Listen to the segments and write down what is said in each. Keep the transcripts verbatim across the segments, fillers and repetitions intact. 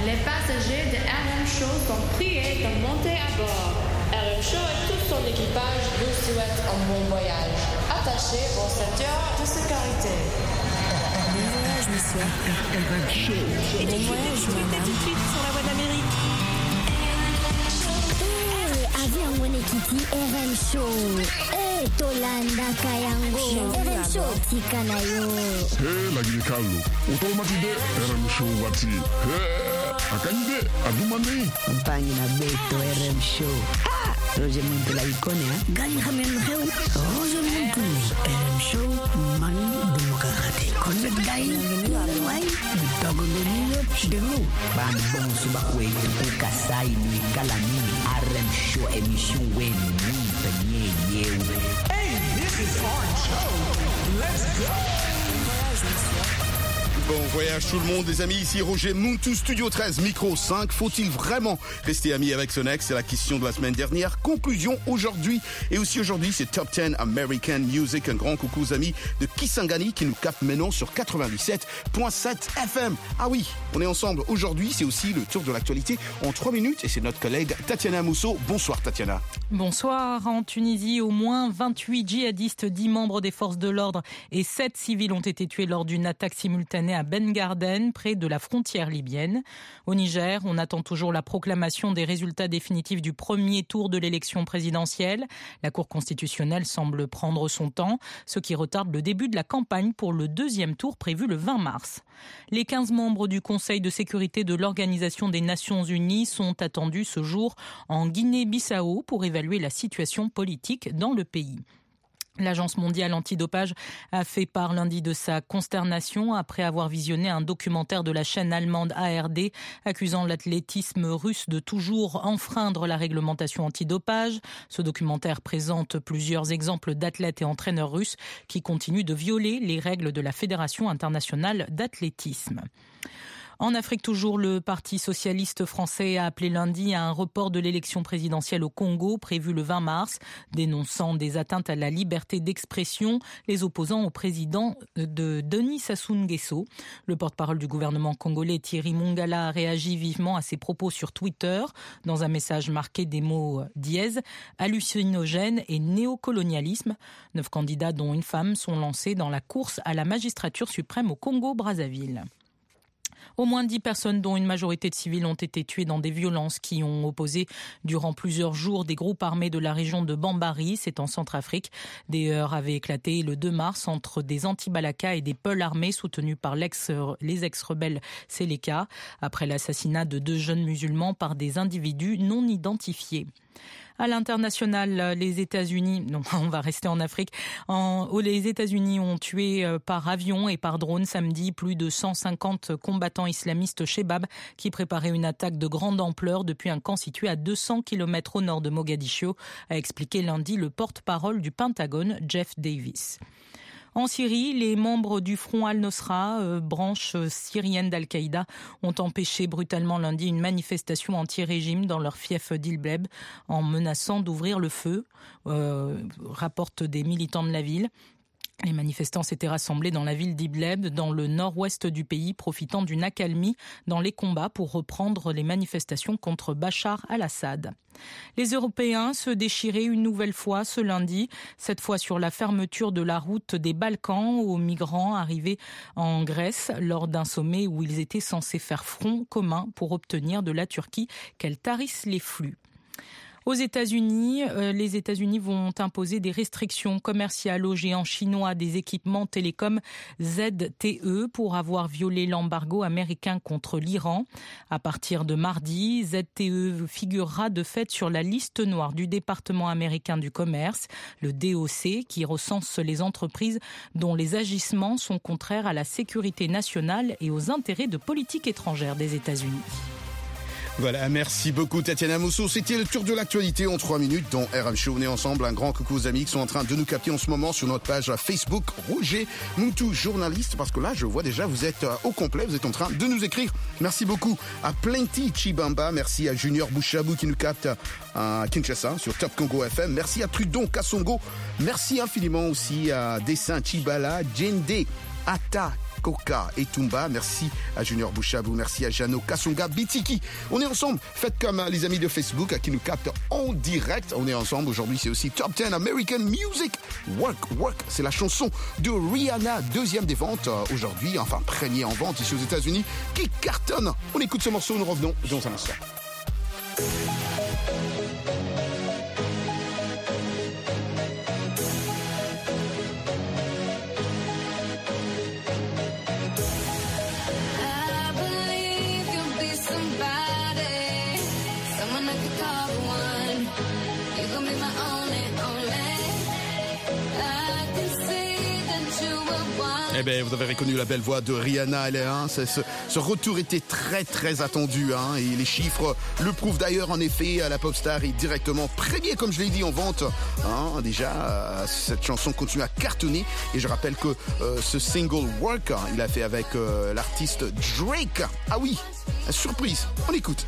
Les passagers de R M Show sont priés de monter à bord. R M Show et tout son équipage vous souhaitent un bon voyage. Attachez vos ceintures de sécurité. Bon voyage, monsieur. R M Show. Bon voyage, madame. Tout de suite sur la voie d'Amérique. Avion Wenekiti R M Show. Eh, Tolanda Kayango. R M Show Tikanayo. Hey, lagi Carlo. Otomati de R M Show wati. Hey, akande adumani. Compagnie na Beto R M Show. Ah, Roger Muntu la icone, hein? Gali Hamen Heu. Roger Muntu. R M Show, Manu Demokrate. Convect Dai. Wai, Dogo Domino, Chidero. Bambon Subakwe, Kasai, Lui Kalani. R M Show, émission Wen, Ni, Benye, Yewe. Hey, this is R M Show. Let's go. Bon voyage tout le monde, les amis, ici Roger Muntu, Studio treize, micro cinq. Faut-il vraiment rester ami avec son ex? C'est la question de la semaine dernière. Conclusion aujourd'hui. Et aussi aujourd'hui, c'est Top dix American Music. Un grand coucou aux amis de Kisangani qui nous captent maintenant sur quatre-vingt-dix-sept virgule sept F M. Ah oui, on est ensemble aujourd'hui. C'est aussi le tour de l'actualité en trois minutes. Et c'est notre collègue Tatiana Mousseau. Bonsoir Tatiana. Bonsoir. En Tunisie, au moins vingt-huit djihadistes, dix membres des forces de l'ordre et sept civils ont été tués lors d'une attaque simultanée à Ben Garden, près de la frontière libyenne. Au Niger, on attend toujours la proclamation des résultats définitifs du premier tour de l'élection présidentielle. La Cour constitutionnelle semble prendre son temps, ce qui retarde le début de la campagne pour le deuxième tour prévu le vingt mars. Les quinze membres du Conseil de sécurité de l'Organisation des Nations Unies sont attendus ce jour en Guinée-Bissau pour évaluer la situation politique dans le pays. L'Agence mondiale antidopage a fait part lundi de sa consternation après avoir visionné un documentaire de la chaîne allemande A R D accusant l'athlétisme russe de toujours enfreindre la réglementation antidopage. Ce documentaire présente plusieurs exemples d'athlètes et entraîneurs russes qui continuent de violer les règles de la Fédération internationale d'athlétisme. En Afrique toujours, le Parti socialiste français a appelé lundi à un report de l'élection présidentielle au Congo prévu le vingt mars, dénonçant des atteintes à la liberté d'expression, les opposants au président de Denis Sassou Nguesso. Le porte-parole du gouvernement congolais Thierry Mongala a réagi vivement à ces propos sur Twitter dans un message marqué des mots dièse, hallucinogène et néocolonialisme. Neuf candidats dont une femme sont lancés dans la course à la magistrature suprême au Congo-Brazzaville. Au moins dix personnes, dont une majorité de civils, ont été tuées dans des violences qui ont opposé durant plusieurs jours des groupes armés de la région de Bambari, c'est en Centrafrique. Des heurts avaient éclaté le deux mars entre des anti-Balaka et des Peuls armés soutenus par l'ex, les ex-rebelles Séléka, après l'assassinat de deux jeunes musulmans par des individus non identifiés. À l'international, les États-Unis, non, on va rester en Afrique, en, les États-Unis ont tué par avion et par drone samedi plus de cent cinquante combattants islamistes Shebab qui préparaient une attaque de grande ampleur depuis un camp situé à deux cents kilomètres au nord de Mogadiscio, a expliqué lundi le porte-parole du Pentagone, Jeff Davis. En Syrie, les membres du Front al-Nosra, euh, branche syrienne d'Al-Qaïda, ont empêché brutalement lundi une manifestation anti-régime dans leur fief d'Idlib en menaçant d'ouvrir le feu, euh, rapportent des militants de la ville. Les manifestants s'étaient rassemblés dans la ville d'Idlib, dans le nord-ouest du pays, profitant d'une accalmie dans les combats pour reprendre les manifestations contre Bachar al-Assad. Les Européens se déchiraient une nouvelle fois ce lundi, cette fois sur la fermeture de la route des Balkans aux migrants arrivés en Grèce lors d'un sommet où ils étaient censés faire front commun pour obtenir de la Turquie qu'elle tarisse les flux. Aux États-Unis, euh, les États-Unis vont imposer des restrictions commerciales aux géants chinois des équipements télécoms Z T E pour avoir violé l'embargo américain contre l'Iran. À partir de mardi, Z T E figurera de fait sur la liste noire du département américain du commerce, le D O C, qui recense les entreprises dont les agissements sont contraires à la sécurité nationale et aux intérêts de politique étrangère des États-Unis. Voilà, merci beaucoup Tatiana Mousseau. C'était le tour de l'actualité en trois minutes dans R M Show. On est ensemble. Un grand coucou aux amis qui sont en train de nous capter en ce moment sur notre page Facebook Roger Muntu, journaliste, parce que là, je vois déjà, vous êtes au complet, vous êtes en train de nous écrire. Merci beaucoup à Plenty Chibamba. Merci à Junior Bouchabou qui nous capte à Kinshasa sur Top Congo F M. Merci à Trudon Kassongo. Merci infiniment aussi à Dessin Chibala, Jende Ata Koka et Tumba. Merci à Junior Bouchabou, merci à Jano Kasunga Bitiki. On est ensemble. Faites comme les amis de Facebook qui nous captent en direct. On est ensemble. Aujourd'hui, c'est aussi Top dix American Music. Work, Work. C'est la chanson de Rihanna, deuxième des ventes aujourd'hui, enfin premier en vente ici aux États-Unis, qui cartonne. On écoute ce morceau, nous revenons dans un instant. Eh bien, vous avez reconnu la belle voix de Rihanna. Elle est, hein, ce, ce retour était très, très attendu. Hein, et les chiffres le prouvent d'ailleurs. En effet, la pop star est directement premier, comme je l'ai dit, en vente. Hein, déjà, euh, cette chanson continue à cartonner. Et je rappelle que euh, ce single Work, hein, il a fait avec euh, l'artiste Drake. Ah oui, surprise. On écoute.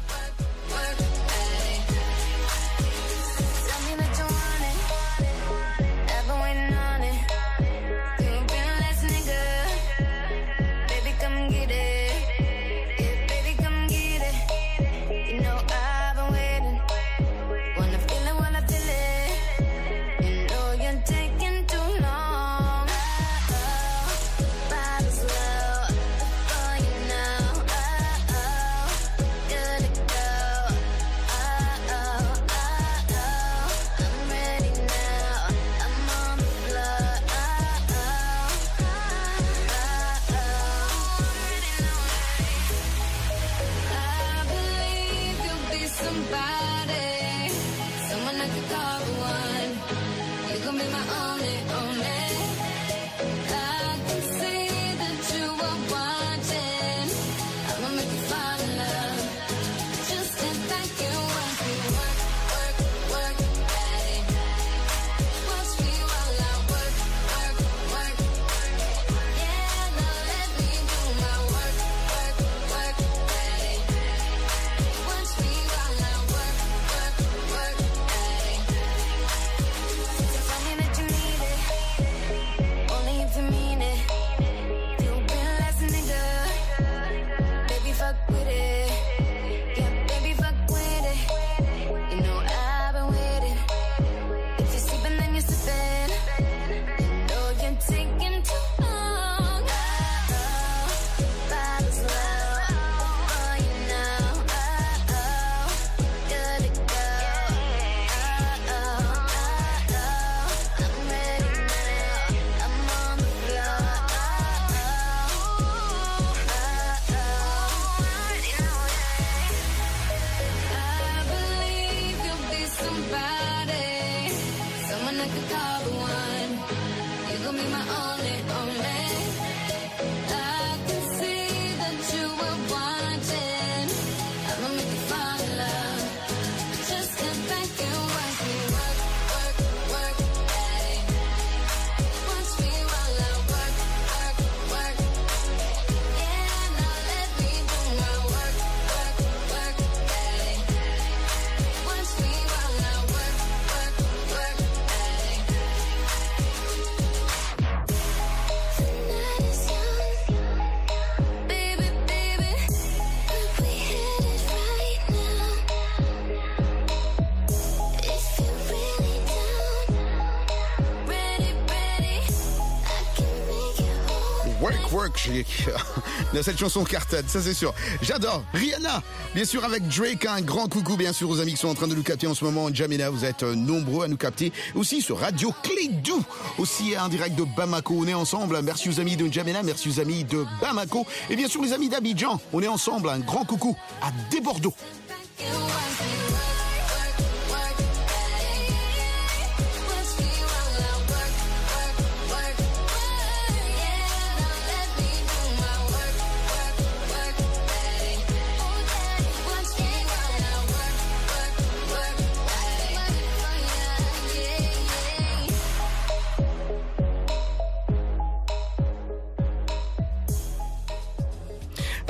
Cette chanson cartonne, ça c'est sûr. J'adore. Rihanna, bien sûr avec Drake. Un grand coucou bien sûr aux amis qui sont en train de nous capter en ce moment. Jamina, vous êtes nombreux à nous capter. Aussi sur Radio Clédou, aussi en direct de Bamako. On est ensemble. Merci aux amis de Jamina, merci aux amis de Bamako. Et bien sûr les amis d'Abidjan. On est ensemble. Un grand coucou à Desbordeaux.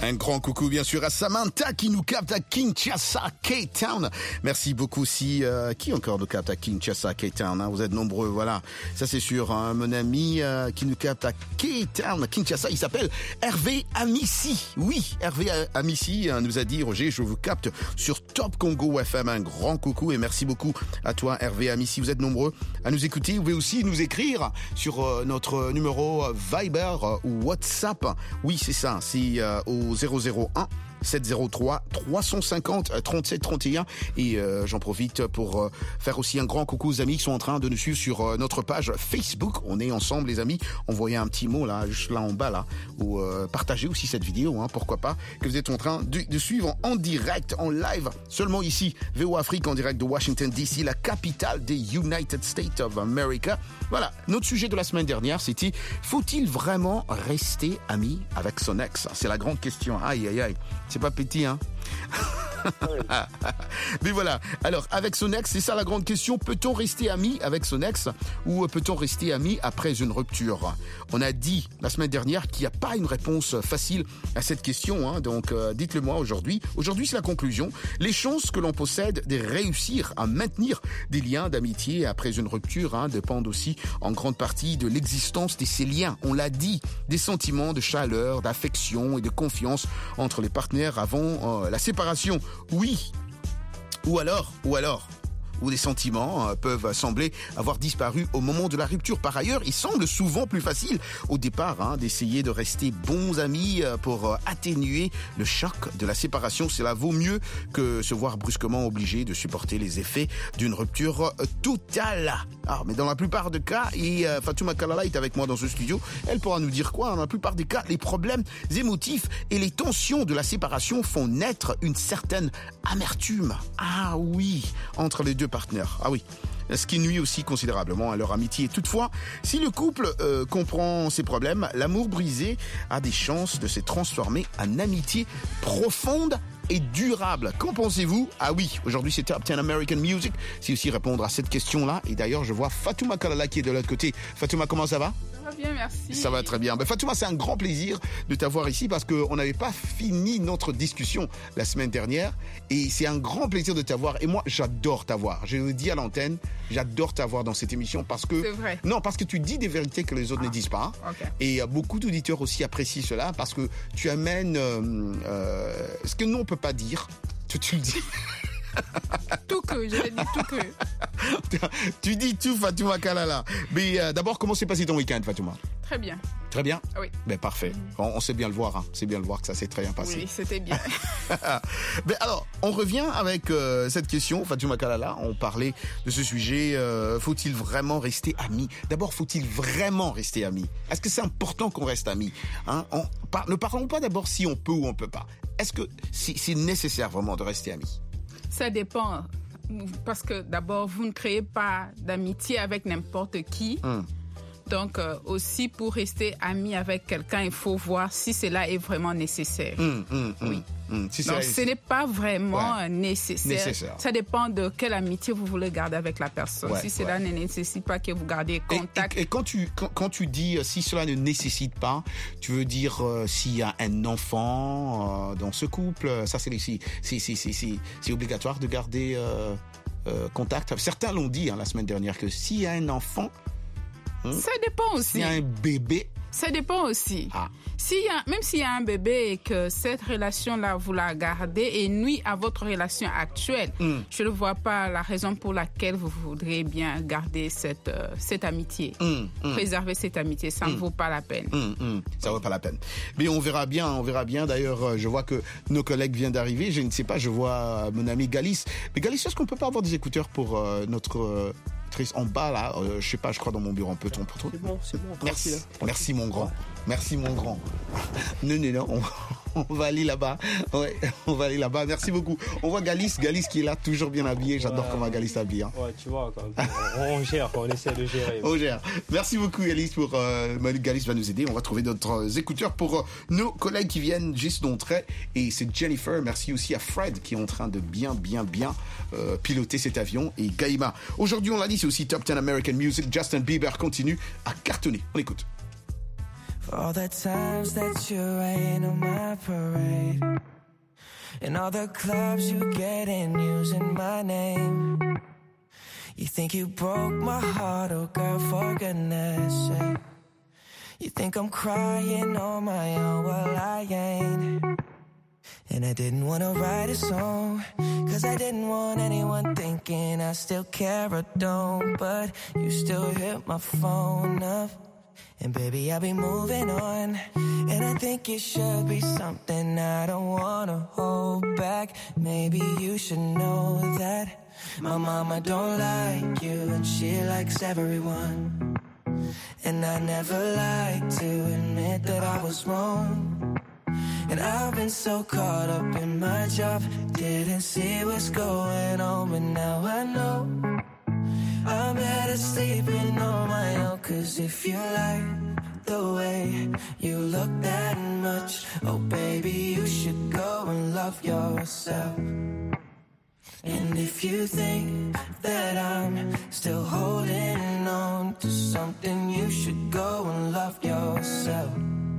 Un grand coucou bien sûr à Samantha qui nous capte à Kinshasa, K-Town. Merci beaucoup aussi. Euh, qui encore nous capte à Kinshasa, K-Town, hein? Vous êtes nombreux, voilà. Ça c'est sûr. Hein? Mon ami euh, qui nous capte à K-Town, Kinshasa, il s'appelle Hervé Amissi. Oui, Hervé Amissi hein, nous a dit, Roger, je vous capte sur Top Congo F M. Un grand coucou et merci beaucoup à toi Hervé Amissi. Vous êtes nombreux à nous écouter. Vous pouvez aussi nous écrire sur euh, notre numéro Viber euh, ou WhatsApp. Oui, c'est ça. C'est euh, au zéro zéro un sept zéro trois trois cent cinquante trente-sept trente et un et euh, j'en profite pour euh, faire aussi un grand coucou aux amis qui sont en train de nous suivre sur euh, notre page Facebook. On est ensemble les amis, envoyez un petit mot là, juste là en bas là, ou euh, partagez aussi cette vidéo, hein, pourquoi pas, que vous êtes en train de, de suivre en direct, en live, seulement ici, V O Afrique en direct de Washington D C, la capitale des United States of America. Voilà, notre sujet de la semaine dernière c'était, faut-il vraiment rester ami avec son ex? C'est la grande question, aïe aïe aïe. C'est pas petit, hein. Mais voilà. Alors, avec son ex, c'est ça la grande question. Peut-on rester ami avec son ex ou peut-on rester ami après une rupture? On a dit la semaine dernière qu'il n'y a pas une réponse facile à cette question. Hein. Donc, euh, dites-le moi aujourd'hui. Aujourd'hui, c'est la conclusion. Les chances que l'on possède de réussir à maintenir des liens d'amitié après une rupture hein, dépendent aussi en grande partie de l'existence de ces liens. On l'a dit, des sentiments de chaleur, d'affection et de confiance entre les partenaires avant euh, la séparation. Oui. Ou alors, ou alors, où des sentiments euh, peuvent sembler avoir disparu au moment de la rupture. Par ailleurs, il semble souvent plus facile au départ hein, d'essayer de rester bons amis euh, pour euh, atténuer le choc de la séparation. Cela vaut mieux que se voir brusquement obligé de supporter les effets d'une rupture euh, totale. Ah, mais dans la plupart des cas, et euh, Fatouma Kalala est avec moi dans ce studio, elle pourra nous dire quoi? Dans la plupart des cas, les problèmes émotifs et les tensions de la séparation font naître une certaine amertume. Ah oui, entre les deux partenaires. Ah oui. Ce qui nuit aussi considérablement à leur amitié. Toutefois, si le couple euh, comprend ses problèmes, l'amour brisé a des chances de se transformer en amitié profonde et durable. Qu'en pensez-vous? Ah oui, aujourd'hui c'est Top dix American Music. C'est aussi répondre à cette question-là. Et d'ailleurs, je vois Fatouma Kalala qui est de l'autre côté. Fatouma, comment ça va? Ça va bien, merci. Ça va très bien. Ben, Fatouma, c'est un grand plaisir de t'avoir ici parce qu'on n'avait pas fini notre discussion la semaine dernière. Et c'est un grand plaisir de t'avoir. Et moi, j'adore t'avoir. Je le dis à l'antenne, j'adore t'avoir dans cette émission parce que... C'est vrai. Non, parce que tu dis des vérités que les autres ah, ne disent pas. Okay. Et euh, beaucoup d'auditeurs aussi apprécient cela parce que tu amènes euh, euh, ce que nous, on ne peut pas dire. Tu, tu le dis. Tout que, je l'ai dit tout que. Tu dis tout, Fatouma Kalala. Mais euh, d'abord, comment s'est passé ton week-end, Fatouma? Très bien. Très bien? Oui. Ben parfait. On, on sait bien le voir. Hein. C'est bien le voir que ça s'est très bien passé. Oui, c'était bien. Ben alors, on revient avec euh, cette question, Fatouma Kalala. On parlait de ce sujet. Euh, faut-il vraiment rester amis? D'abord, faut-il vraiment rester amis? Est-ce que c'est important qu'on reste amis hein? on, par, Ne parlons pas d'abord si on peut ou on peut pas. Est-ce que c'est, c'est nécessaire vraiment de rester amis? Ça dépend. Parce que d'abord, vous ne créez pas d'amitié avec n'importe qui. Mm. Donc, euh, aussi, pour rester ami avec quelqu'un, il faut voir si cela est vraiment nécessaire. Mmh, mmh, oui. Mmh, si Donc, ce n'est pas vraiment ouais. nécessaire. nécessaire. Ça dépend de quelle amitié vous voulez garder avec la personne. Ouais, si cela ouais. ne nécessite pas que vous gardiez contact. Et, et, et quand, tu, quand, quand tu dis euh, si cela ne nécessite pas, tu veux dire euh, s'il y a un enfant euh, dans ce couple, ça c'est, c'est, c'est, c'est, c'est, c'est obligatoire de garder euh, euh, contact. Certains l'ont dit hein, la semaine dernière que s'il y a un enfant, ça dépend aussi. S'il y a un bébé. Ça dépend aussi. Ah. S'il y a, même s'il y a un bébé et que cette relation-là, vous la gardez et nuit à votre relation actuelle, mm. je ne vois pas la raison pour laquelle vous voudriez bien garder cette, euh, cette amitié. Mm. Mm. Préserver cette amitié, ça mm. ne vaut pas la peine. Mm. Mm. Ça ne vaut pas la peine. Mais on verra bien, on verra bien. D'ailleurs, je vois que nos collègues viennent d'arriver. Je ne sais pas, je vois mon ami Galis. Mais Galis, est-ce qu'on ne peut pas avoir des écouteurs pour euh, notre... Euh, en bas là, euh, je sais pas, je crois dans mon bureau, peut-on pour toi? C'est bon, c'est bon. Merci, merci mon grand, merci mon grand. Non, non, non, on, on va aller là-bas. Ouais, on va aller là-bas. Merci beaucoup. On voit Galis, Galis qui est là, toujours bien habillé. J'adore ouais, comment Galis s'habille. Hein. Ouais, tu vois, quand on, on gère, on essaie de gérer. On gère. Merci beaucoup Galis pour euh, Galis va nous aider. On va trouver d'autres écouteurs pour euh, nos collègues qui viennent juste d'entrer. Et c'est Jennifer. Merci aussi à Fred qui est en train de bien, bien, bien euh, piloter cet avion et Gaïma. Aujourd'hui, on l'a dit, c'est aussi Top dix American Music. Justin Bieber continue à cartonner. On écoute. For all the times that you rain on my parade, and all the clubs you get in using my name. You think you broke my heart, oh girl, for goodness sake. You think I'm crying on my own, well I ain't. And I didn't wanna write a song, cause I didn't want anyone thinking I still care or don't. But you still hit my phone up, and baby, I'll be moving on. And I think it should be something I don't wanna hold back. Maybe you should know that my mama don't like you, and she likes everyone. And I never like to admit that I was wrong. And I've been so caught up in my job, didn't see what's going on. But now I know I'm better sleeping on my own. Cause if you like the way you look that much, oh baby, you should go and love yourself. And if you think that I'm still holding on to something, you should go and love yourself.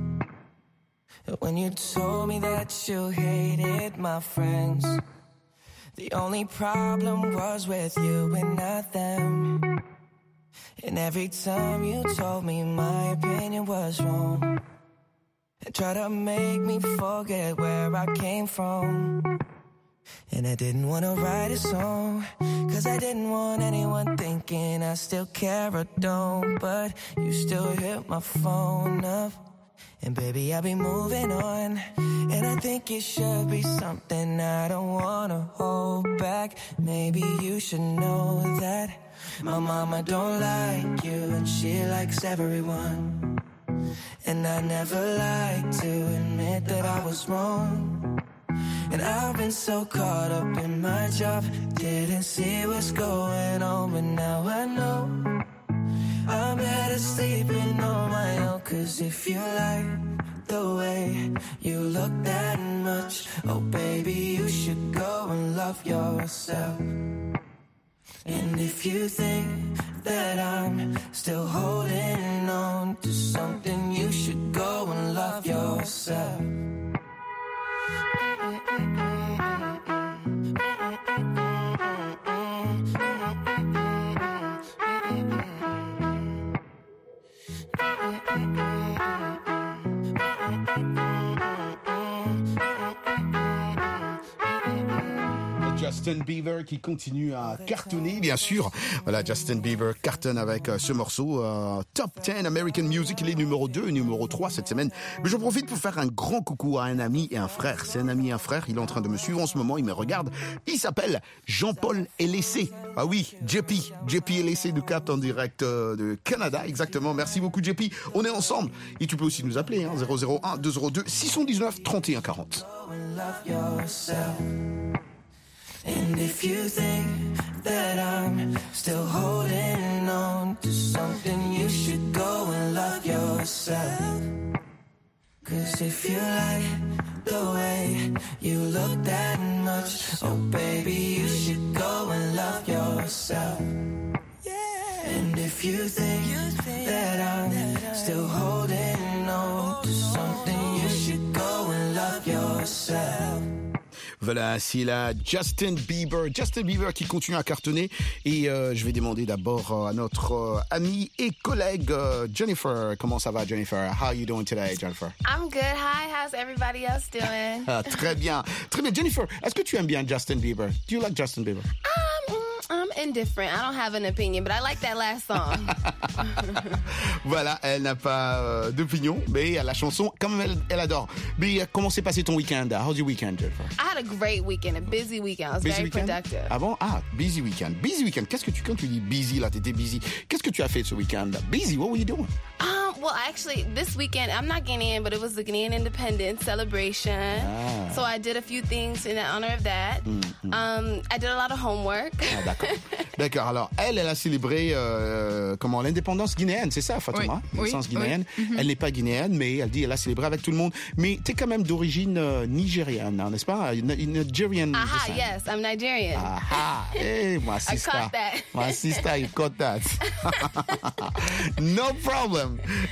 When you told me that you hated my friends, the only problem was with you and not them. And every time you told me my opinion was wrong, and tried to make me forget where I came from. And I didn't wanna write a song, cause I didn't want anyone thinking I still care or don't. But you still hit my phone up, and baby, I'll be moving on. And I think it should be something I don't wanna hold back. Maybe you should know that my mama don't like you, and she likes everyone. And I never like to admit that I was wrong. And I've been so caught up in my job, didn't see what's going on. But now I know I'm better sleeping on my own. Cause if you like the way you look that much, oh baby, you should go and love yourself. And if you think that I'm still holding on to something, you should go and love yourself. Justin Bieber qui continue à cartonner, bien sûr. Voilà, Justin Bieber cartonne avec euh, ce morceau euh, Top dix American Music. Il est numéro deux et numéro trois cette semaine. Mais je profite pour faire un grand coucou à un ami et un frère. C'est un ami et un frère. Il est en train de me suivre en ce moment. Il me regarde. Il s'appelle Jean-Paul Elessé. Ah oui, J P. J P Elessé de Cap en direct euh, de Canada. Exactement. Merci beaucoup, J P. On est ensemble. Et tu peux aussi nous appeler, hein, zéro zéro un deux zéro deux six un neuf trente et un quarante. And if you think that I'm still holding on to something, you should go and love yourself. Cause if you like the way you look that much, oh baby, you should go and love yourself. And if you think that I'm still holding on to something, you should go and love yourself. Voilà, c'est la Justin Bieber. Justin Bieber qui continue à cartonner. Et euh, je vais demander d'abord à notre euh, amie et collègue euh, Jennifer. Comment ça va, Jennifer? How are you doing today, Jennifer? I'm good. Hi, how's everybody else doing? Ah, très bien. Très bien. Jennifer, est-ce que tu aimes bien Justin Bieber? Do you like Justin Bieber? Um, I'm indifferent. I don't have an opinion, but I like that last song. Voilà, elle n'a pas euh, d'opinion, mais la chanson, quand même, elle, elle adore. Mais euh, comment s'est passé ton week-end? How's your weekend, Jennifer? I had a great weekend, a busy weekend. I was busy very weekend? productive. Ah bon? Ah, busy weekend. Busy weekend. Qu'est-ce que tu, quand tu dis busy, là, t'étais busy, qu'est-ce que tu as fait ce week-end? Busy, what were you doing? Um, well, actually, this weekend, I'm not Ghanaian, but it was the Ghanaian Independence celebration. Ah. So I did a few things in honor of that. Mm, mm. Um, I did a lot of homework. Ah, d'accord. D'accord. Alors, elle, elle a célébré euh, comment l'indépendance guinéenne, c'est ça, Fatouma? Oui, L'indépendance oui, guinéenne. oui. Mm-hmm. Elle n'est pas guinéenne, mais elle dit elle a célébré avec tout le monde. Mais t'es quand même d'origine euh, nigériane, hein, n'est-ce pas? Nigerian. Aha, yes, I'm Nigerian. Aha, hey, my sister. I caught that. My sister, you caught that. No problem.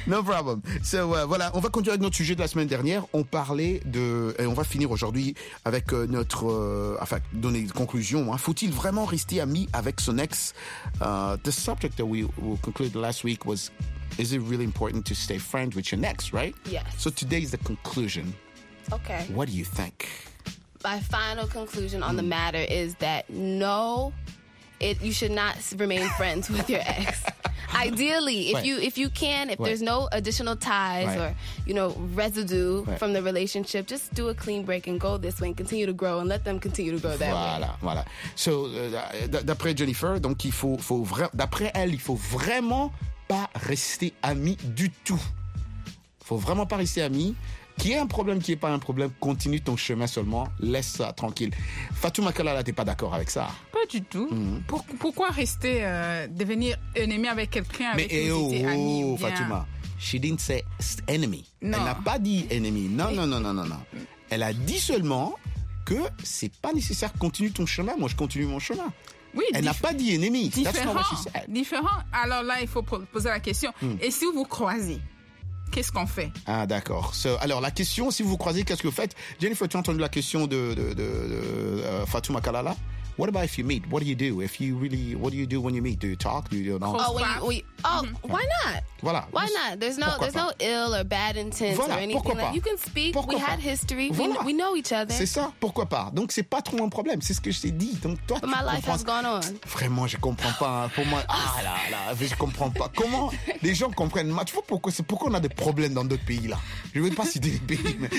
No problem. So, uh, voilà, on va continuer avec notre sujet de la semaine dernière. On parlait de... Et on va finir aujourd'hui avec euh, notre... Euh, enfin, donner des conclusions. Hein. Faut-il vraiment rester ami avec son ex? Uh, the subject that we, we concluded last week was, is it really important to stay friends with your ex, right? Yes. So today is the conclusion. Okay. What do you think? My final conclusion on mm. the matter is that no, it you should not remain friends with your ex. Ideally, if right. you if you can, if right. there's no additional ties right. or you know residue right. from the relationship, just do a clean break and go this way and continue to grow and let them continue to grow that voilà, way. Voilà, voilà. So, uh, d'après Jennifer, donc il faut, faut vra- d'après elle, il faut vraiment pas rester amis du tout. Faut vraiment pas rester amis. Qui est un problème, qui est pas un problème, continue ton chemin seulement, laisse ça tranquille. Fatouma Kalala, t'es pas d'accord avec ça? Pas du tout. Mm-hmm. Pour, pourquoi rester, euh, devenir ennemi avec quelqu'un avec Mais, qui vous étiez oh, ami ou bien... Fatouma, she didn't say enemy. Non. Elle n'a pas dit ennemi. Non, non, non, non, non, non. Elle a dit seulement que c'est pas nécessaire, continue ton chemin, moi je continue mon chemin. Oui, elle dif- n'a pas dit ennemi. Différent, différent. Alors là, il faut poser la question. Mm. Et si vous vous croisez? Qu'est-ce qu'on fait? Ah, d'accord. So, alors, la question, si vous vous croisez, qu'est-ce que vous faites? Jennifer, tu as entendu la question de, de, de, de uh, Fatouma Kalala? What about if you meet? What do you do? If you really, what do you do when you meet? Do you talk? Do you not? Oh, when you, we, oh mm-hmm. why not? Voilà. Why not? There's no, there's no ill or bad intent voilà, or anything. Like, you can speak. Pourquoi we pas? had history. Voilà. We, we know each other. C'est ça. Pourquoi pas? Donc c'est pas trop un problème. C'est ce que je t'ai dit. Donc toi, But tu my life comprends... has gone on. Vraiment, je comprends pas. Pour moi, ah là là, je comprends pas. Comment les gens comprennent? Tu vois pourquoi? C'est pourquoi on a des problèmes dans d'autres pays là. Je veux pas citer les pays. Mais...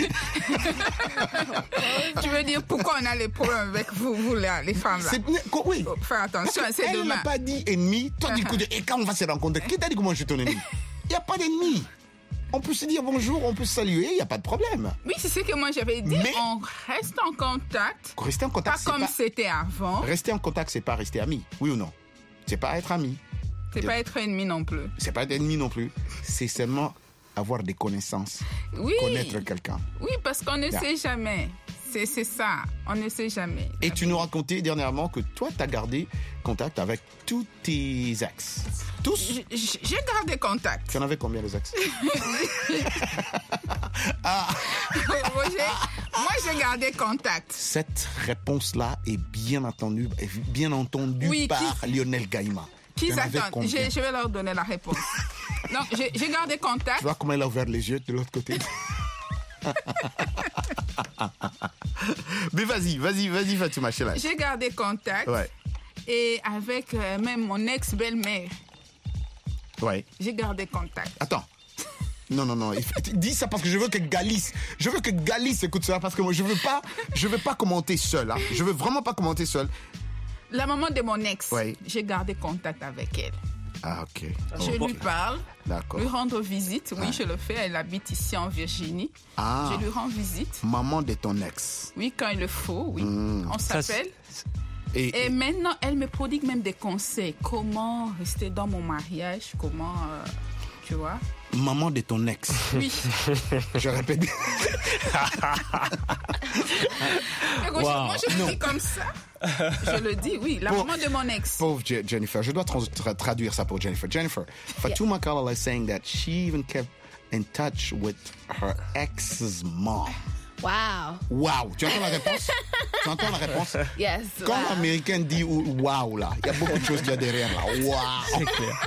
Tu veux dire pourquoi on a les problèmes avec vous, vous là, les femmes là? C'est... Oui. Faut faire attention à ces deux Elle n'a pas dit ennemi. Toi, du coup, et quand on va se rencontrer, qui t'a dit comment je suis ton ennemi? Il n'y a pas d'ennemi. On peut se dire bonjour, on peut se saluer, il n'y a pas de problème. Oui, c'est ce que moi j'avais dit. Mais on reste en contact. Rester en contact, pas c'est comme pas... c'était avant. Rester en contact, c'est pas rester ami. Oui ou non? C'est pas être ami. C'est de... pas être ennemi non plus. C'est pas être ennemi non plus. C'est seulement avoir des connaissances. Oui. Connaître quelqu'un. Oui, parce qu'on ne yeah. sait jamais. C'est, c'est ça, on ne sait jamais. Et tu nous racontais dernièrement que toi, tu as gardé contact avec tous tes ex. Tous? J'ai gardé contact. Tu en avais combien de ex? ah. Roger, moi, j'ai gardé contact. Cette réponse-là est bien entendue, bien entendue oui, par qui, Lionel Gaïma. Qui s'attend? Je, je vais leur donner la réponse. Donc, j'ai, j'ai gardé contact. Tu vois comment elle a ouvert les yeux de l'autre côté? Mais vas-y, vas-y, vas-y, Fatouma Chéla. J'ai gardé contact. Ouais. Et avec euh, même mon ex-belle-mère. Ouais. J'ai gardé contact. Attends. Non, non, non. Dis ça parce que je veux que Galice, je veux que Galice écoute ça parce que moi, je veux pas, je veux pas commenter seul. Hein. Je veux vraiment pas commenter seul. La maman de mon ex. Ouais. J'ai gardé contact avec elle. Ah, ok. Je oh, lui parle, d'accord. lui rendre visite. Oui, ah. je le fais. Elle habite ici en Virginie. Ah. Je lui rends visite. Maman de ton ex. Oui, quand il le faut, oui. Mmh. On s'appelle. Et, et maintenant, elle me prodigue même des conseils. Comment rester dans mon mariage, comment, euh, tu vois. Maman de ton ex. Oui. Je répète. Wow. Moi, je le dis comme ça. Je le dis, oui. La pauvre, maman de mon ex. Pauvre Jennifer. Je dois trans- tra- traduire ça pour Jennifer. Jennifer, Fatouma yeah. Kalala is saying that she even kept in touch with her ex's mom. Wow. Wow. Tu entends la réponse? Tu entends la réponse? Yes. Quand wow. l'Américain dit wow, là, il y a beaucoup de choses qu'il y a derrière, là. Wow. C'est clair.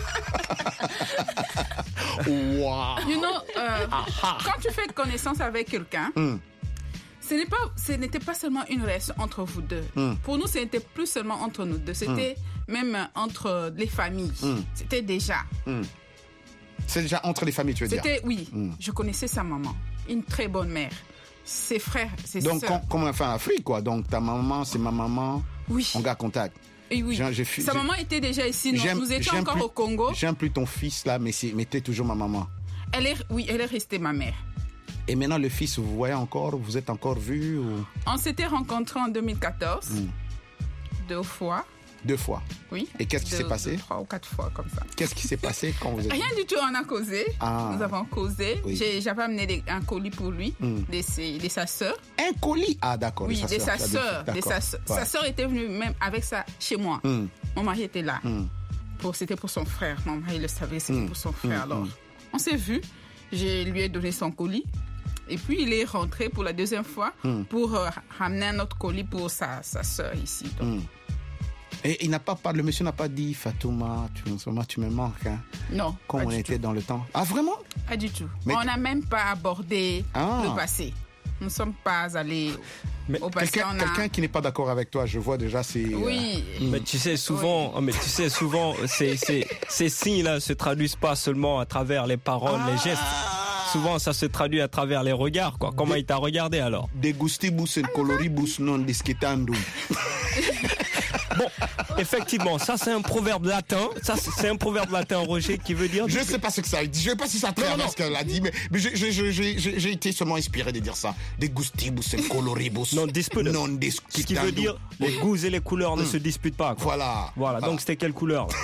Wow. You know, euh, quand tu fais connaissance avec quelqu'un, mm. ce, n'est pas, ce n'était pas seulement une relation entre vous deux. Mm. Pour nous, ce n'était plus seulement entre nous deux. C'était mm. même entre les familles. Mm. C'était déjà. Mm. C'est déjà entre les familles, tu veux C'était, dire? Oui. Mm. Je connaissais sa maman. Une très bonne mère. Ses frères, ses Donc, sœurs. comme on fait en Afrique, quoi. Donc, ta maman, c'est ma maman. Oui. On garde contact. Et oui. J'ai, j'ai, Sa j'ai, maman était déjà ici. Non, nous étions encore plus, au Congo. J'aime plus ton fils, là, mais, c'est, mais t'es toujours ma maman. Elle est, oui, elle est restée ma mère. Et maintenant, le fils, vous voyez encore? Vous êtes encore vus ou... On s'était rencontrés en deux mille quatorze. Mm. Deux fois. Deux fois? Oui. Et qu'est-ce qui deux, s'est passé? Deux, trois ou quatre fois, comme ça. Qu'est-ce qui s'est passé quand vous êtes... Rien du tout, on a causé. Ah. Nous avons causé. Oui. J'ai, j'avais amené des, un colis pour lui, mm. de, ses, de sa sœur. Un colis? Ah, d'accord. Oui, de sa de sa sœur. De sa, sœur. Ouais. Sa sœur était venue même avec ça chez moi. Mm. Mon mari était là. Mm. Pour, c'était pour son frère. Mon mari le savait, c'était mm. pour son frère. Mm. Alors, On s'est vu, je lui ai donné son colis. Et puis, il est rentré pour la deuxième fois mm. pour euh, ramener un autre colis pour sa, sa soeur ici. Donc. Mm. Et il n'a pas parlé, le monsieur n'a pas dit, Fatouma, tu, tu me manques. Hein, non. Comme on était tout. Dans le temps. Ah, vraiment? Pas du tout. Mais on n'a même pas abordé ah. le passé. Nous ne sommes pas allés mais au passé. Quelqu'un, a... quelqu'un qui n'est pas d'accord avec toi, je vois déjà, c'est... Oui. Euh... Mais tu sais, souvent, oui. mais tu sais, souvent ces, ces, ces signes-là ne se traduisent pas seulement à travers les paroles, ah. les gestes. Souvent, ça se traduit à travers les regards, quoi. Comment de, il t'a regardé, alors? De gustibus et coloribus non discutandum. Bon, effectivement, ça, c'est un proverbe latin. Ça, c'est un proverbe latin, Roger, qui veut dire... Je ne sais pas ce que ça dit. Je ne sais pas si ça traverse ce qu'elle a dit, mais, mais je, je, je, je, je, j'ai été seulement inspiré de dire ça. De gustibus et coloribus non discutandum. Non discutandum. Ce qui veut dire, les goûts et les couleurs mm. ne se disputent pas, quoi. Voilà. Voilà, donc c'était quelle couleur, là?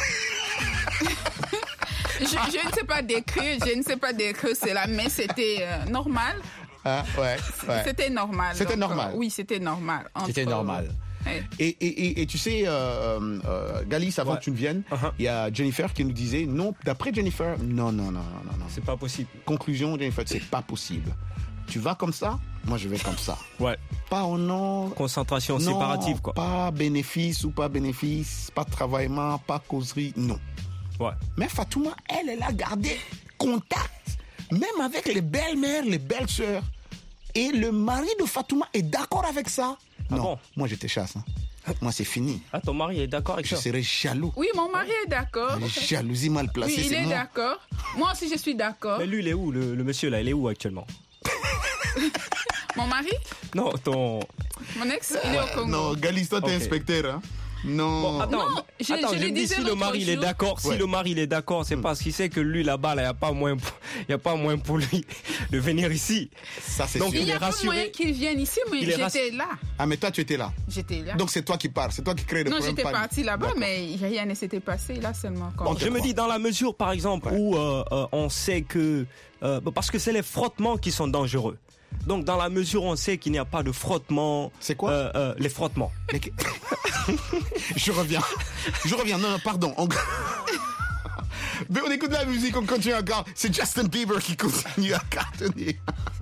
Je, je ne sais pas décrire, je ne sais pas décrire cela, mais c'était euh, normal. Ah, ouais, ouais. C'était normal. C'était donc, normal. Euh, oui, c'était normal. Entre, c'était normal. Ouais. Et, et, et, et tu sais, euh, euh, Galis, avant ouais. que tu ne viennes, il uh-huh. y a Jennifer qui nous disait, non, d'après Jennifer, non, non, non, non, non, non. C'est pas possible. Conclusion, Jennifer, c'est pas possible. Tu vas comme ça, moi je vais comme ça. Ouais. Pas au nom. Concentration non, séparative, quoi. Pas bénéfice ou pas bénéfice, pas travaillement, pas causerie, non. Ouais. Mais Fatouma, elle, elle a gardé contact, même avec les belles-mères, les belles-sœurs. Et le mari de Fatouma est d'accord avec ça. Ah non, bon? Moi je te chasse. Hein. Moi c'est fini. Ah, ton mari est d'accord avec je ça? Je serais jaloux. Oui, mon mari est d'accord. Jalousie mal placée, oui, il c'est est moi. d'accord. Moi aussi je suis d'accord. Mais lui, il est où, le, le monsieur là? Il est où actuellement? Mon mari? Non, ton... Mon ex, il est au Congo. Non, Galis, toi t'es okay. inspecteur, hein? Non. Bon, attends, non, je, attends, je, je me dis si le mari il est d'accord, si ouais. le mari il est d'accord, c'est mm. parce qu'il sait que lui là-bas, il n'y a pas moyen, il y a pas moyen pour lui de venir ici. Ça c'est donc, sûr. Il n'y a pas moyen qu'il vienne ici, mais j'étais rass... là. Ah mais toi tu étais là. J'étais là. Donc c'est toi qui pars, c'est toi qui crée le non, problème. Non, j'étais partie là-bas, d'accord. mais rien ne s'était passé là seulement. Quand bon, je me dis dans la mesure par exemple ouais. où euh, euh, on sait que euh, parce que c'est les frottements qui sont dangereux. Donc, dans la mesure où on sait qu'il n'y a pas de frottement... C'est quoi euh, euh, Les frottements. Les... Je reviens. Je reviens. Non, non, pardon. On... Mais on écoute la musique, on continue encore. C'est Justin Bieber qui continue à cartonner.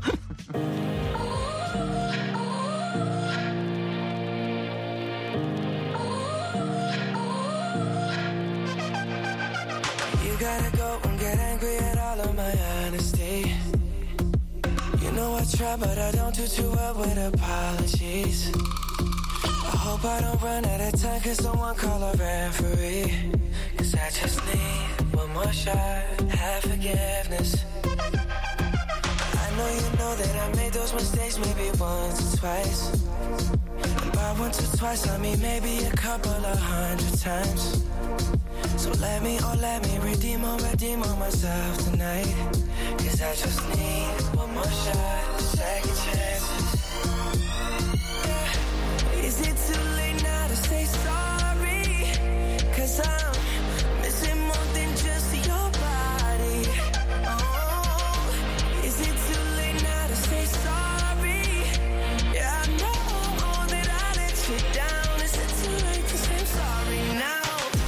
You gotta go and get angry at all of my honesty. You know I try, but I don't do too well with apologies. I hope I don't run out of time, cause someone call a referee. Cause I just need one more shot, have forgiveness. I know you know that I made those mistakes maybe once or twice. And by once or twice, I mean maybe a couple of hundred times. So let me, oh let me redeem or redeem on myself tonight. Cause I just need one more shot, second chances. Yeah. Is it too late now to say sorry? Cause I'm missing more than just your body. Oh, is it too late now to say sorry? Yeah, I know that I let you down. Is it too late to say sorry now?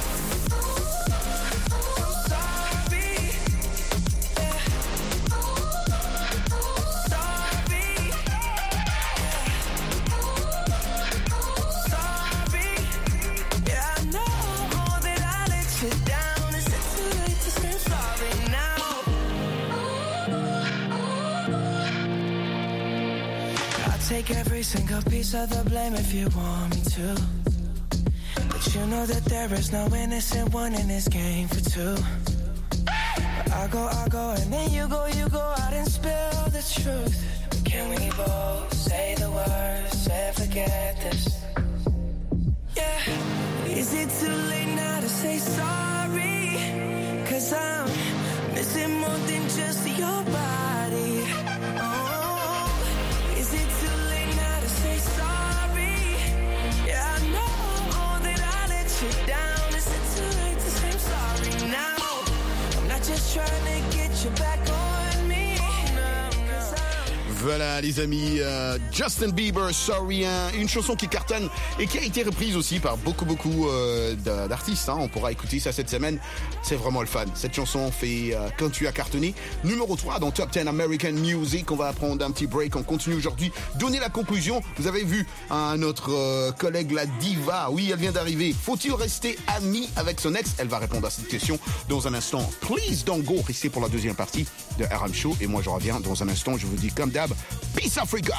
Take every single piece of the blame if you want me to. But you know that there is no innocent one in this game for two. But I go, I go, and then you go, you go out and spill the truth. But can we both say the words and forget this? Yeah. Is it too late now to say sorry? Cause I'm missing more than just your body. Oh. Voilà les amis, euh, Justin Bieber, Sorry, hein, une chanson qui cartonne et qui a été reprise aussi par beaucoup beaucoup euh, d'artistes. Hein. On pourra écouter ça cette semaine. C'est vraiment le fun. Cette chanson fait euh, quand tu as cartonné. Numéro trois dans Top dix American Music. On va prendre un petit break. On continue aujourd'hui. Donner la conclusion. Vous avez vu hein, notre euh, collègue la diva. Oui, elle vient d'arriver. Faut-il rester ami avec son ex? Elle va répondre à cette question dans un instant. Please don't go. Restez pour la deuxième partie de R M Show. Et moi je reviens dans un instant. Je vous dis comme d'hab. Peace Africa!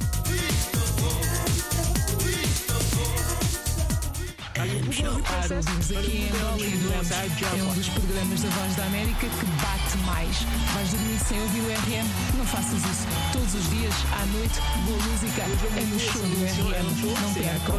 Ouvimos aqui em Angola e Duramos. É um dos programas da Voz da América que bate mais. Vais dormir sem ouvir o R M? Não faças isso. Todos os dias, à noite, boa música é no show do R M. Não percam.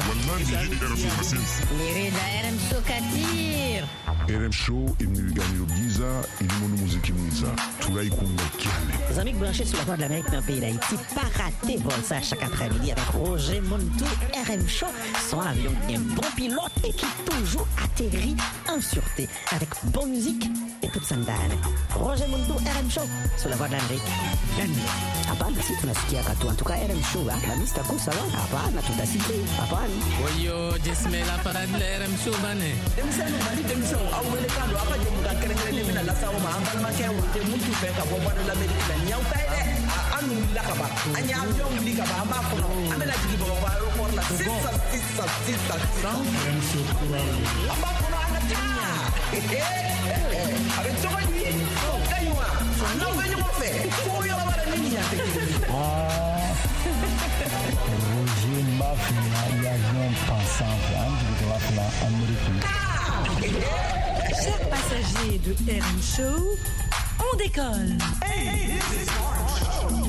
Lirik R M Show Katir. R M Show imniganyiro byiza irimo n'umuziki mwiza turayikunda cyane. Les amis branchés sur la Voix de l'Amérique dans le pays d'Haïti, pas rater vol ça chaque après-midi avec Roger Montou, R M Show, son avion bien bon pilote et qui toujours atterrit en sûreté avec bonne musique et toute sa ndani. Roger Montou, R M Show, sur la Voix de l'Amérique. Hapana, si tunasikia katu. En tout cas, R M Show, la liste à course, alors, hapana, tutasikia, hapana. Oyo, jisme la parade de R M Show, bane. Démission, mali démission. Awele kando, apa je muka kerengere mina la sawo ma ambal ma ke wote muntu fe ka bo Voix de l'Amérique la nyaw tay de. Anu la ka ba. Anya avion li ka ba ma ko no. Amela jigi bo ba ro por la six six six six. R M Show courage. Amba ko no ana tanya. Eh eh. Avec toi lui. Kaywa. Non venez mo fe. Ko yo la ba ni nya te. Ah. Roger Mafia, il y a un pensant, de la Amérique. Chers passagers de R M Show, on décolle. Hey, this is our show.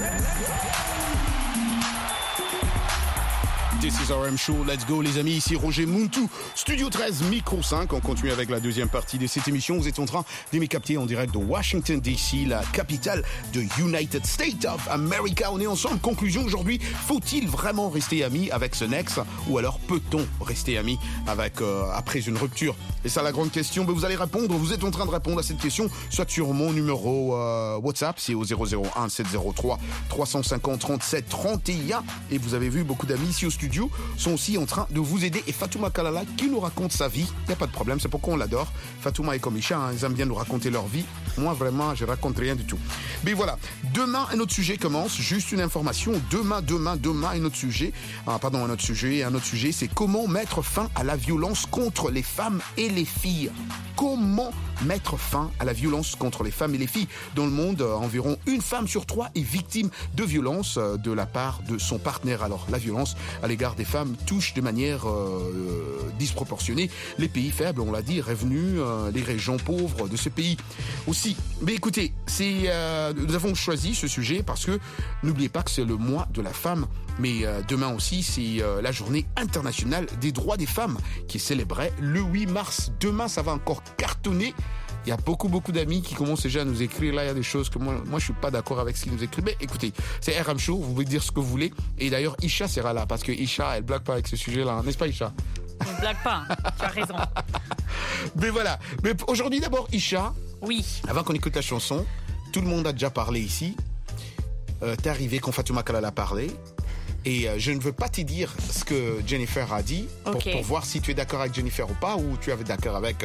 This is R M Show, let's go les amis, ici Roger Montou, Studio treize, Micro cinq, on continue avec la deuxième partie de cette émission, vous êtes en train de me capter en direct de Washington D C, la capitale de United States of America, on est ensemble, conclusion aujourd'hui, faut-il vraiment rester ami avec son ex, ou alors peut-on rester ami avec, euh, après une rupture? Et ça la grande question, ben, vous allez répondre, vous êtes en train de répondre à cette question, soit sur mon numéro euh, WhatsApp, c'est au zéro zéro un sept zéro trois trois cent cinquante trente-sept trente et un, et vous avez vu beaucoup d'amis ici au studio, sont aussi en train de vous aider. Et Fatouma Kalala qui nous raconte sa vie, il n'y a pas de problème, c'est pourquoi on l'adore. Fatouma et comme Isha, hein, ils aiment bien nous raconter leur vie. Moi vraiment, je raconte rien du tout. Mais voilà, demain un autre sujet commence, juste une information, demain, demain, demain un autre sujet, ah, pardon, un autre sujet, un autre sujet, c'est comment mettre fin à la violence contre les femmes et les filles. Comment mettre fin à la violence contre les femmes et les filles. Dans le monde, environ une femme sur trois est victime de violence de la part de son partenaire. Alors, la violence à l'égard des femmes touche de manière euh, disproportionnée les pays faibles, on l'a dit, revenus, euh, les régions pauvres de ce pays aussi. Mais écoutez, c'est, euh, nous avons choisi ce sujet parce que n'oubliez pas que c'est le mois de la femme, mais euh, demain aussi, c'est euh, la journée internationale des droits des femmes qui est célébrée le huit mars. Demain, ça va encore cartonner. Il y a beaucoup, beaucoup d'amis qui commencent déjà à nous écrire. Là, il y a des choses que moi, moi je suis pas d'accord avec ce qu'ils nous écrivent. Mais écoutez, c'est R M Show, vous pouvez dire ce que vous voulez. Et d'ailleurs, Isha sera là, parce que Isha, elle blague pas avec ce sujet-là. N'est-ce pas, Isha? Je ne blague pas, tu as raison. Mais voilà. Mais aujourd'hui, d'abord, Isha. Oui. Avant qu'on écoute la chanson, tout le monde a déjà parlé ici. Euh, t'es arrivé quand Fatouma Kalala a parlé. Et euh, je ne veux pas te dire ce que Jennifer a dit pour, okay. pour voir si tu es d'accord avec Jennifer ou pas, ou tu es d'accord avec euh,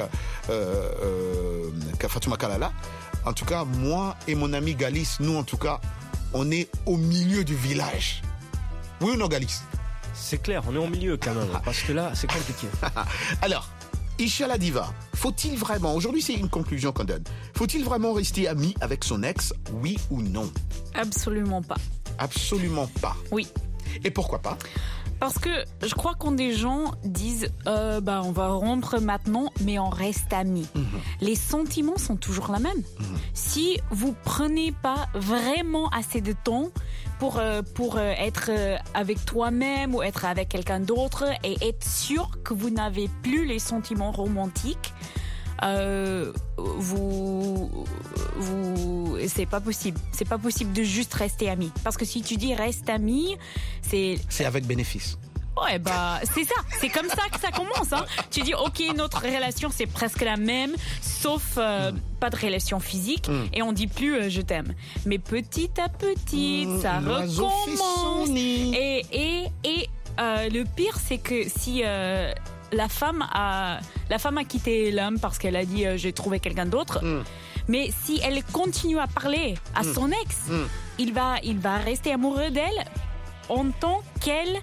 euh, Fatouma Kalala. En tout cas, moi et mon ami Galis, nous en tout cas, on est au milieu du village. Oui ou non, Galis? C'est clair, on est au milieu quand même, parce que là, c'est compliqué. Alors, Isha la diva, faut-il vraiment, aujourd'hui c'est une conclusion qu'on donne, faut-il vraiment rester ami avec son ex, oui ou non? Absolument pas. Absolument pas. Oui. Et pourquoi pas? Parce que je crois quand des gens disent euh, bah, on va rompre maintenant, mais on reste amis. Mmh. Les sentiments sont toujours les mêmes. Mmh. Si vous prenez pas vraiment assez de temps pour, euh, pour euh, être euh, avec toi-même ou être avec quelqu'un d'autre et être sûr que vous n'avez plus les sentiments romantiques, Euh, vous, vous, c'est pas possible. C'est pas possible de juste rester amis. Parce que si tu dis reste ami, c'est. C'est avec bénéfice. Ouais, bah, c'est ça. C'est comme ça que ça commence. Hein. Tu dis, OK, notre relation, c'est presque la même, sauf euh, mm. pas de relation physique, mm. et on dit plus euh, je t'aime. Mais petit à petit, mm. ça recommence. Et, et, et euh, le pire, c'est que si euh, la femme a, la femme a quitté l'homme parce qu'elle a dit, euh, j'ai trouvé quelqu'un d'autre, mm. mais si elle continue à parler à mm. son ex, mm. il va, il va rester amoureux d'elle en tant qu'elle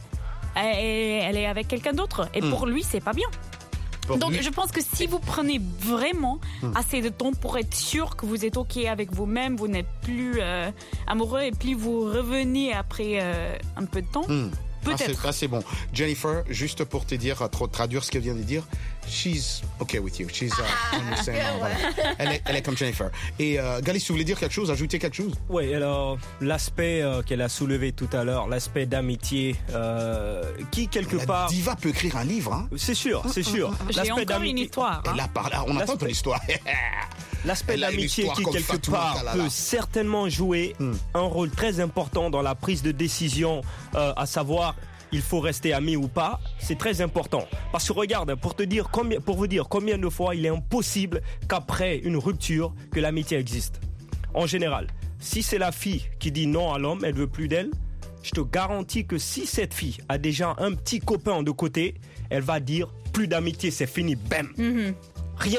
elle est avec quelqu'un d'autre. Et mmh. pour lui, c'est pas bien. Pour Donc, lui... je pense que si vous prenez vraiment mmh. assez de temps pour être sûr que vous êtes OK avec vous-même, vous n'êtes plus euh, amoureux et puis vous revenez après euh, un peu de temps, mmh. peut-être. Ah, c'est bon. Jennifer, juste pour te dire, trop traduire ce qu'elle vient de dire, she's OK with you. She's uh, on the same level. Elle est, elle est comme Jennifer. Et euh, Galis, tu voulais dire quelque chose, ajouter quelque chose? Oui, alors l'aspect euh, qu'elle a soulevé tout à l'heure, l'aspect d'amitié, euh, qui quelque La part. Diva peut écrire un livre, hein? C'est sûr, c'est sûr. J'ai encore d'amitié... une histoire. Hein? Là, par là, on attend ton histoire. L'aspect d'amitié qui quelque part peut certainement jouer hmm. un rôle très important dans la prise de décision, euh, à savoir. Il faut rester ami ou pas, c'est très important. Parce que regarde, pour te dire combien, pour vous dire combien de fois il est impossible qu'après une rupture, que l'amitié existe. En général, si c'est la fille qui dit non à l'homme, elle veut plus d'elle, je te garantis que si cette fille a déjà un petit copain de côté, elle va dire plus d'amitié, c'est fini, bam. Mm-hmm. Rien.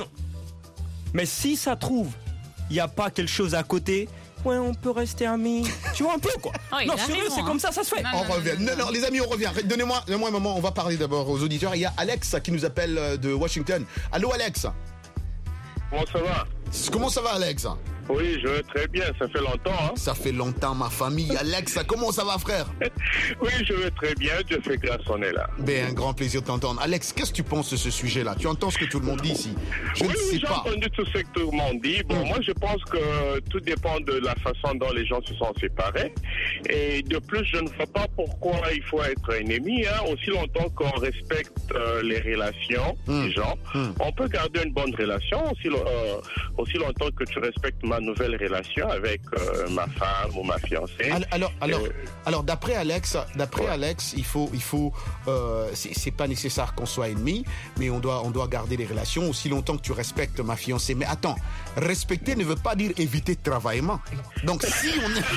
Mais si ça trouve, il n'y a pas quelque chose à côté, ouais, on peut rester amis. Tu vois un peu quoi. Oh, non, sérieux, c'est hein. comme ça, ça se fait. Non, on non, revient. Non, non, non, les amis, on revient. Donnez-moi, donnez-moi un moment. On va parler d'abord aux auditeurs. Il y a Alex qui nous appelle de Washington. Allô, Alex. Comment ça va? Comment ça va, Alex? Oui, je vais très bien, ça fait longtemps. Hein? Ça fait longtemps, ma famille. Alex, comment ça va, frère? Oui, je vais très bien, Dieu fait grâce, on est là. Ben, un grand plaisir de t'entendre. Alex, qu'est-ce que tu penses de ce sujet-là? Tu entends ce que tout le monde dit ici? Je oui, ne oui, sais j'ai pas. entendu tout ce que tout le monde dit. Bon, mmh. moi, je pense que tout dépend de la façon dont les gens se sont séparés. Et de plus, je ne vois pas pourquoi il faut être ennemi. Hein. Aussi longtemps qu'on respecte euh, les relations mmh. des gens, mmh. on peut garder une bonne relation. Aussi, euh, aussi longtemps que tu respectes ma nouvelle relation avec euh, ma femme ou ma fiancée. Alors, alors, euh, alors d'après Alex, d'après ouais. Alex, il faut, il faut, euh, c'est, c'est pas nécessaire qu'on soit ennemis, mais on doit, on doit garder les relations aussi longtemps que tu respectes ma fiancée. Mais attends, respecter ne veut pas dire éviter de travailler. Donc si on est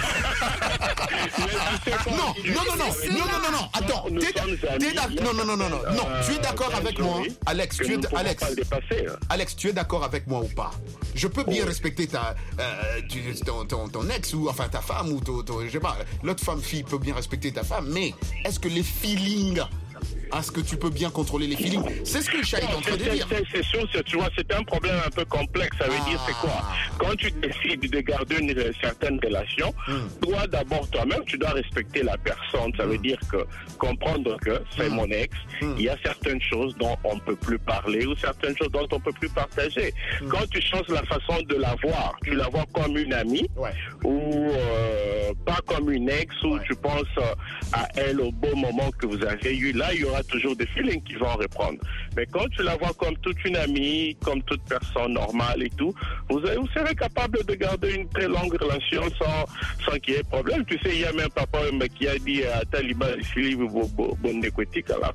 non, non, non, non, non, non, non, non, attends, t'es, t'es non, non, non, non, non, non, tu es d'accord avec moi, Alex, tu es, Alex, Alex, tu es d'accord avec moi ou pas? Je peux bien respecter ta, euh, tu, ton, ton, ton ex ou enfin ta femme ou ton, ton, je sais pas, l'autre femme fille peut bien respecter ta femme, mais est-ce que les feelings, est-ce que tu peux bien contrôler les feelings? C'est ce que Shah est en train de dire. C'est, c'est sûr, c'est, tu vois, c'est un problème un peu complexe. Ça veut ah. dire c'est quoi? Quand tu décides de garder une certaine relation, mm. toi d'abord toi-même, tu dois respecter la personne. Ça mm. veut dire que comprendre que c'est mm. mon ex, mm. il y a certaines choses dont on ne peut plus parler ou certaines choses dont on ne peut plus partager. Mm. Quand tu changes la façon de la voir, tu la vois comme une amie ouais. ou euh, pas comme une ex où ouais. tu penses à elle au beau moment que vous avez eu. Là, il y aura toujours des feelings qui vont reprendre. Mais quand tu la vois comme toute une amie, comme toute personne normale et tout, vous, vous serez capable de garder une très longue relation sans, sans qu'il y ait problème. Tu sais, il y a même papa qui a dit à Taliban, bon écoute, alors.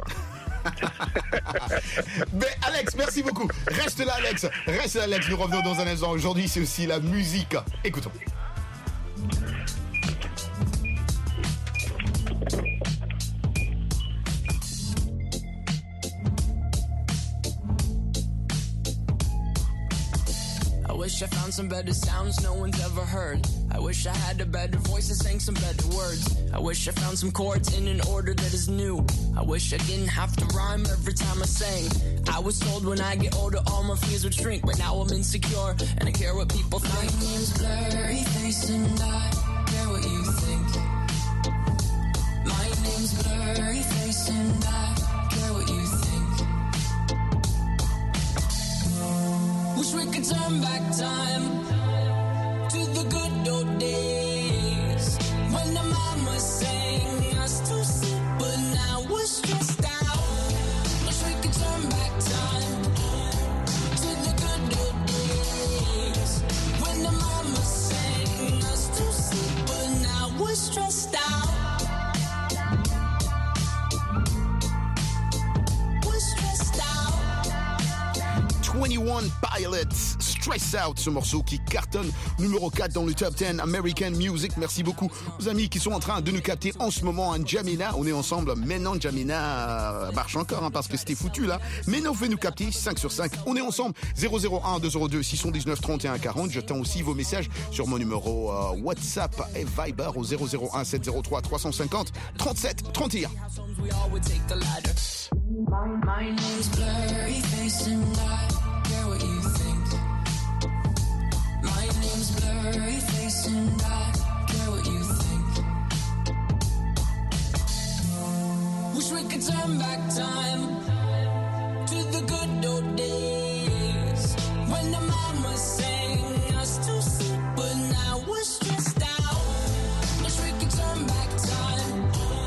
Mais Alex, merci beaucoup. Reste là, Alex. Reste là, Alex. Nous revenons dans un instant. Aujourd'hui, c'est aussi la musique. Écoutons. I wish I found some better sounds no one's ever heard. I wish I had a better voice and sang some better words. I wish I found some chords in an order that is new. I wish I didn't have to rhyme every time I sang. I was told when I get older all my fears would shrink, but now I'm insecure and I care what people think. My name's Blurry Face and I care what you think. My name's Blurry Face and I care what you think. Wish we could turn back time to the good old days when the mama sang us to sleep, but now we're stressed out. Wish we could turn back time to the good old days when the mama sang us to sleep, but now we're stressed out. twenty-one Pilots, Stress Out, ce morceau qui cartonne numéro quatre dans le Top dix American Music. Merci beaucoup aux amis qui sont en train de nous capter en ce moment en Jamina. On est ensemble. Maintenant, Jamina marche encore hein, parce que c'était foutu là. Mais non, faites nous capter cinq sur cinq. On est ensemble. zéro zéro un deux zéro deux six un neuf trente et un quarante. J'attends aussi vos messages sur mon numéro euh, WhatsApp et Viber au zéro zéro un sept zéro trois trois cent cinquante trente-sept trente et un. My name's Blurry Face and I care what you think. My name's Blurry Face and I care what you think. Wish we could turn back time to the good old days when the mama sang us to sleep, but now we're stressed out. Wish we could turn back time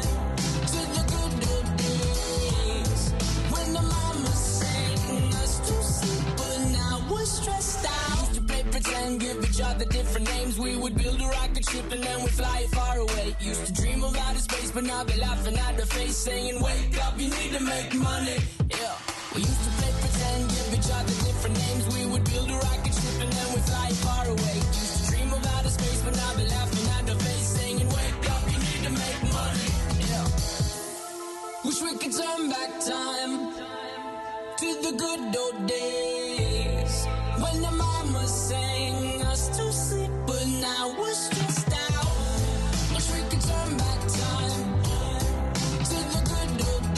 to the good old days when the mama sang us to sleep, but now we're stressed out. Used to play pretend, give each other different names. We would build a rocket ship and then we'd fly it far away. Used to dream of outer space, but now they're laughing at the face, saying, wake up, you need to make money. Yeah. We used to play pretend, give each other different names. We would build a rocket ship and then we'd fly it far away. Used to dream of outer space, but now they're laughing at the face, saying, wake up, you need to make money. Yeah. Wish we could turn back time to the good old days when the mama sang us to sleep, but now we're stressed out. Wish we could turn back time to the good old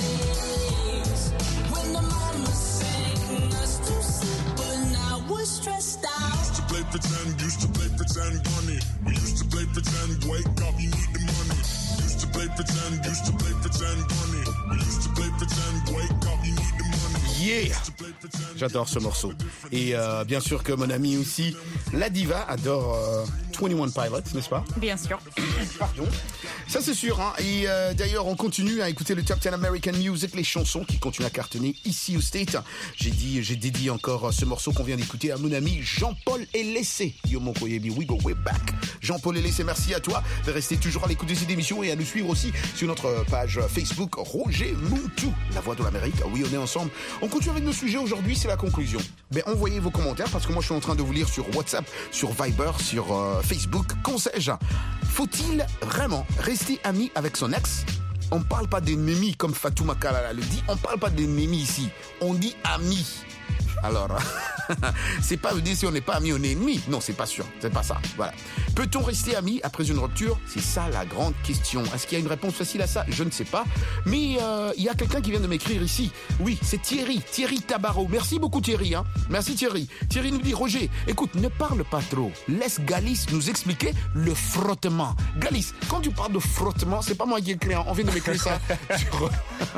days when the mama sang us to sleep, but now we're stressed out. Used to play pretend, used to play pretend, money. We used to play pretend, wake up, you need the money. Used to play pretend, used to play pretend, money. We used to play pretend, wake up, you need the money. Yeah! J'adore ce morceau. Et euh, bien sûr que mon ami aussi, la diva, adore euh, twenty-one Pilots, n'est-ce pas? Bien sûr. Pardon. Ça c'est sûr. Hein. Et euh, d'ailleurs, on continue à écouter le Top dix American Music, les chansons qui continuent à cartonner ici au State. J'ai dit, j'ai dédié encore ce morceau qu'on vient d'écouter à mon ami Jean-Paul Elessé. Yo mon koyebi, we go way back. Jean-Paul Elessé, merci à toi de rester toujours à l'écoute de cette émission et à nous suivre aussi sur notre page Facebook Roger Muntu, la voix de l'Amérique. Oui, on est ensemble. On continue avec nos sujets aujourd'hui, c'est la conclusion. Ben, envoyez vos commentaires parce que moi je suis en train de vous lire sur WhatsApp, sur Viber, sur euh, Facebook. Qu'en sais-je? Faut-il vraiment rester ami avec son ex? On parle pas d'ennemi comme Fatouma Kalala le dit. On parle pas d'ennemi ici. On dit ami. Alors, c'est pas dire si on n'est pas amis, on est ennemis. Non, c'est pas sûr. C'est pas ça. Voilà. Peut-on rester amis après une rupture? C'est ça la grande question. Est-ce qu'il y a une réponse facile à ça? Je ne sais pas. Mais euh, il y a quelqu'un qui vient de m'écrire ici. Oui, c'est Thierry. Thierry Tabarot. Merci beaucoup Thierry. Hein. Merci Thierry. Thierry nous dit, Roger, écoute, ne parle pas trop. Laisse Galis nous expliquer le frottement. Galis, quand tu parles de frottement, c'est pas moi qui ai écrit. Hein. On vient de m'écrire ça. sur...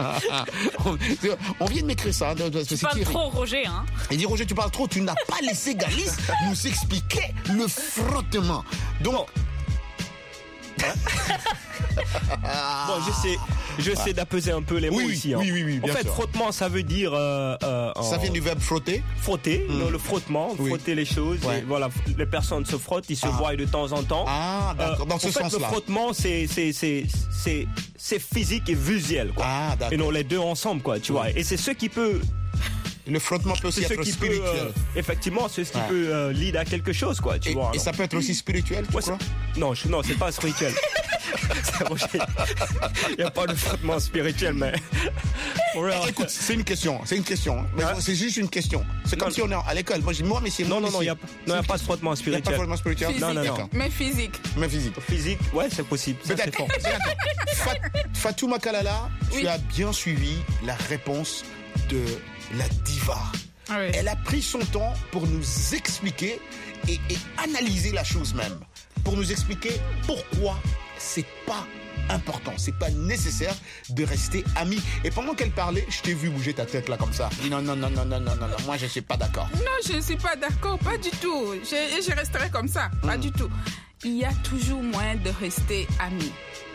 on vient de m'écrire ça. Tu parles trop Roger, hein. Il dit, Roger, tu parles trop, tu n'as pas laissé Galis nous expliquer le frottement. Donc... Bon, j'essaie, j'essaie d'apaiser un peu les mots oui, ici. Hein. Oui, oui, oui, bien En fait, sûr. frottement, ça veut dire... Euh, euh, ça vient du verbe frotter. Frotter, mmh. non, le frottement, oui. frotter les choses. Ouais. Et voilà, les personnes se frottent, ils se ah. voient de temps en temps. Ah, d'accord, dans euh, ce en fait, sens-là. Le frottement, c'est, c'est, c'est, c'est, c'est physique et visuel, quoi. Ah, d'accord. Et non, les deux ensemble, quoi, tu oui. vois. Et c'est ce qui peut... Le frottement peut aussi c'est être ce qui spirituel. Peut, euh, effectivement, c'est ce qui ouais. peut euh, lead à quelque chose, quoi. Tu et, vois. Et ça peut être aussi spirituel, tu ouais, crois? Non, je, non, c'est pas spirituel. Il n'y a pas de frottement spirituel, mais. Écoute, c'est une question, c'est une question. Mais ouais. C'est juste une question. C'est comme non. si on est à l'école. Moi, je dis moi, mais c'est moi. Non, non, non, il n'y a, non, a pas de frottement spirituel. Il n'y a pas de frottement spirituel. Physique, non, non, non. Mais physique. Mais physique. Physique, ouais, c'est possible. Ça, c'est d'accord. Fat, Fatouma Kalala, oui. tu as bien suivi la réponse de la diva. Ah oui. Elle a pris son temps pour nous expliquer et, et analyser la chose même. Pour nous expliquer pourquoi c'est pas important, c'est pas nécessaire de rester amis. Et pendant qu'elle parlait, je t'ai vu bouger ta tête là comme ça. Non, non, non, non, non, non, non, non. Moi je suis pas d'accord. Non, je ne suis pas d'accord, pas du tout. Je, je resterai comme ça, pas mmh. du tout. Il y a toujours moyen de rester amis.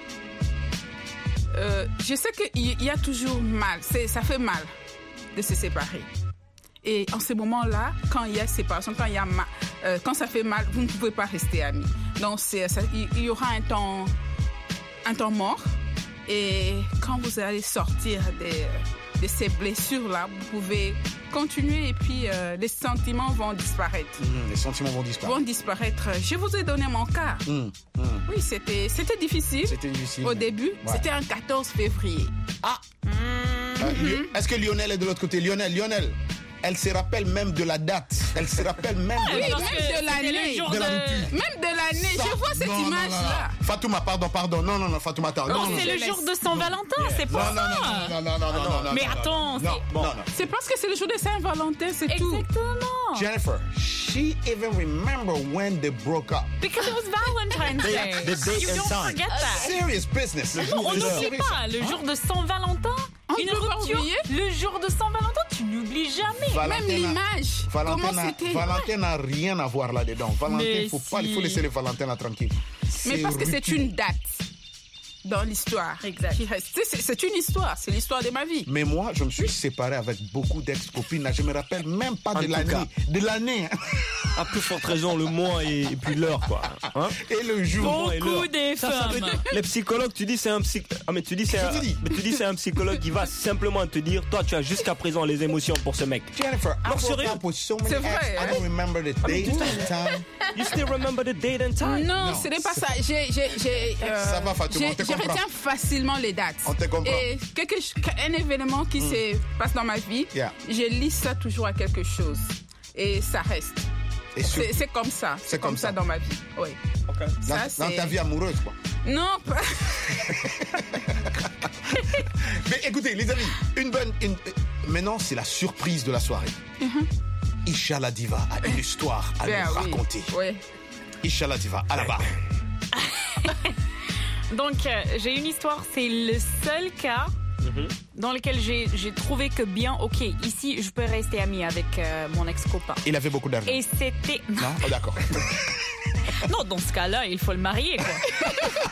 Euh, je sais qu'il y a toujours mal, c'est, ça fait mal de se séparer. Et en ce moment-là, quand il y a séparation, quand, il y a ma, euh, quand ça fait mal, vous ne pouvez pas rester amis. Donc, c'est, ça, il, il y aura un temps, un temps mort Et quand vous allez sortir des, de ces blessures-là, vous pouvez continuer et puis euh, les sentiments vont disparaître. Mmh, les sentiments vont disparaître. Vont disparaître. Je vous ai donné mon cas. Mmh, mmh. Oui, c'était, c'était difficile. C'était difficile. Au mais... début, ouais. c'était un quatorze février. Ah mmh. euh, Lion... Est-ce que Lionel est de l'autre côté? Lionel, Lionel elle se rappelle même de la date. Elle se rappelle même oui, de la même date. de l'année. De la rupture. Même de l'année. Ça, je vois cette non, image-là. Non, non, non. Fatouma, pardon, pardon. Non, non, non, Fatouma, attends. Non, non, c'est non, le non. jour de Saint-Valentin, c'est pour non, ça. Non, non, non, non, non, non, non, non. Mais non, attends, non, c'est... non, Bon. non, non. C'est parce que c'est le jour de Saint-Valentin, c'est Exactement. tout. Exactement. Jennifer, she even remember when they broke up. Because it was Valentine's Day. The, the date you and don't time. forget that. Serious business. Non, on n'oublie pas. Le jour de Saint-Valentin, On une peut pas rupture. oublier. Le jour de Saint-Valentin, tu n'oublies jamais. Valentin Même a- l'image. Valentin Comment n'a- c'était? Valentin n'a rien à voir là-dedans. Valentin, Mais il faut pas, il faut si. laisser les Valentins là tranquilles. Mais parce que c'est rupture. une date dans l'histoire. Exact. qui reste. C'est, c'est une histoire, c'est l'histoire de ma vie. Mais moi, je me suis séparé avec beaucoup d'ex-copines. Là, je me rappelle même pas En de tout l'année. cas. De l'année. hein. À plus forte raison, le mois et, et puis l'heure, quoi. Hein? Et le jour. Le mois et Beaucoup l'heure. des Ça, ça veut femmes. dire- les psychologues, tu dis c'est un psy... ah, mais tu dis c'est Je un... te dis. mais tu dis c'est un psychologue qui va simplement te dire, toi, tu as jusqu'à présent les émotions pour ce mec. Jennifer, I Non, broke sérieux. up with so many C'est ex, vrai, I hein? don't remember the date and time. You still remember the date and time? Non, Non, ce n'est pas c'est- ça. J'ai, j'ai, j'ai, euh, Ça va, Fatouma, on j'ai- te je comprend. retiens facilement les dates. On te comprend. Et quelque, ch- un événement qui se passe dans ma vie, Yeah. je lis ça toujours à quelque chose. Et ça reste. Et sur- C'est, c'est comme ça. C'est, comme, ça. dans ma vie. Oui. dans, Ça, dans c'est- ta vie amoureuse, quoi. Non, pas. Mais écoutez, les amis, une bonne. Une... euh, Maintenant, c'est la surprise de la soirée. Isha la Diva a une histoire à Ben nous oui. raconter. Oui. Isha la Diva, à la barre. Donc, euh, j'ai une histoire, c'est le seul cas dans lequel j'ai, j'ai trouvé que bien, ok, ici, je peux rester amie avec euh, mon ex-copain. Il avait beaucoup d'argent. Et c'était... Non, oh, d'accord. Non, dans ce cas-là, il faut le marier, quoi.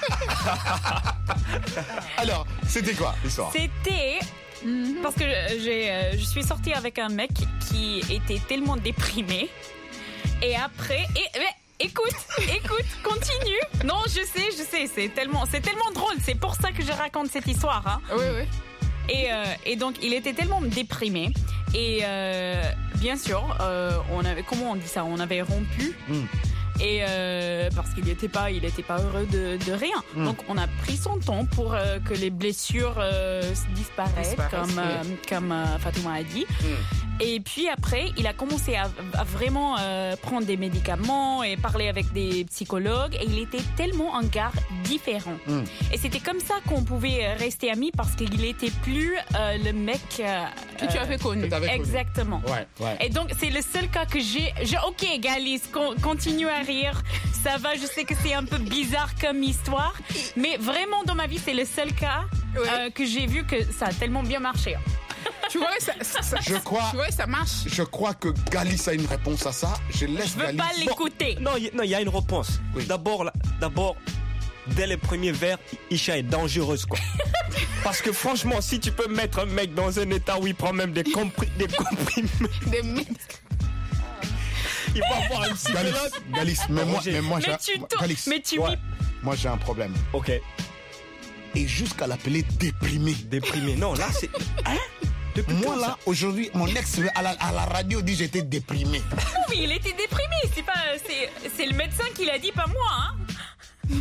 Alors, c'était quoi l'histoire? C'était... Parce que j'ai, euh, je suis sortie avec un mec qui était tellement déprimé. Et après... Et, mais, écoute, écoute, continue. Non, je sais, je sais, c'est tellement, c'est tellement drôle. C'est pour ça que je raconte cette histoire. Hein. Oui, oui. Et, euh, et donc, il était tellement déprimé. Et euh, bien sûr, euh, on avait, comment on dit ça? On avait rompu. Mm. Et euh, parce qu'il n'était pas, il était pas heureux de, de rien. Mm. Donc, on a pris son temps pour euh, que les blessures euh, disparaissent, Disparaissent, comme, oui. euh, comme euh, Fatouma a dit. Mm. Et puis après, il a commencé à, à vraiment euh, prendre des médicaments et parler avec des psychologues. Et il était tellement un gars différent. Mm. Et c'était comme ça qu'on pouvait rester amis parce qu'il n'était plus euh, le mec euh, Que tu euh, avais connu. Que t'avais connu. Exactement. Ouais, ouais. Et donc, c'est le seul cas que j'ai. j'ai ok, Galis, con- continue à rire. Ça va, je sais que c'est un peu bizarre comme histoire. Mais vraiment, dans ma vie, c'est le seul cas Ouais. euh, que j'ai vu que ça a tellement bien marché. Tu vois, ça, ça, ça- Je crois- Tu vois, ça marche. Je crois que Galis a une réponse à ça. Je laisse Je veux Galis. pas l'écouter. Non, il non, il y a une réponse. Oui. D'abord, là- d'abord, dès les premiers vers, Isha est dangereuse, quoi. Parce que franchement, si tu peux mettre un mec dans un état où il prend même des, compri- des comprimés, Des mi- il va avoir un Galis, psychologue. Galis, mais moi, Roger. mais moi, Mais j'ai tu t'en- Galis, mais tu Ouais. mis- moi, j'ai un problème. Ok, Et jusqu'à l'appeler déprimé. déprimé. Non, là, c'est... Hein? Depuis Moi, quand, là, ça aujourd'hui, mon ex à la, à la radio dit j'étais déprimé. Oui, il était déprimé. C'est pas, c'est, c'est le médecin qui l'a dit, pas moi. Hein.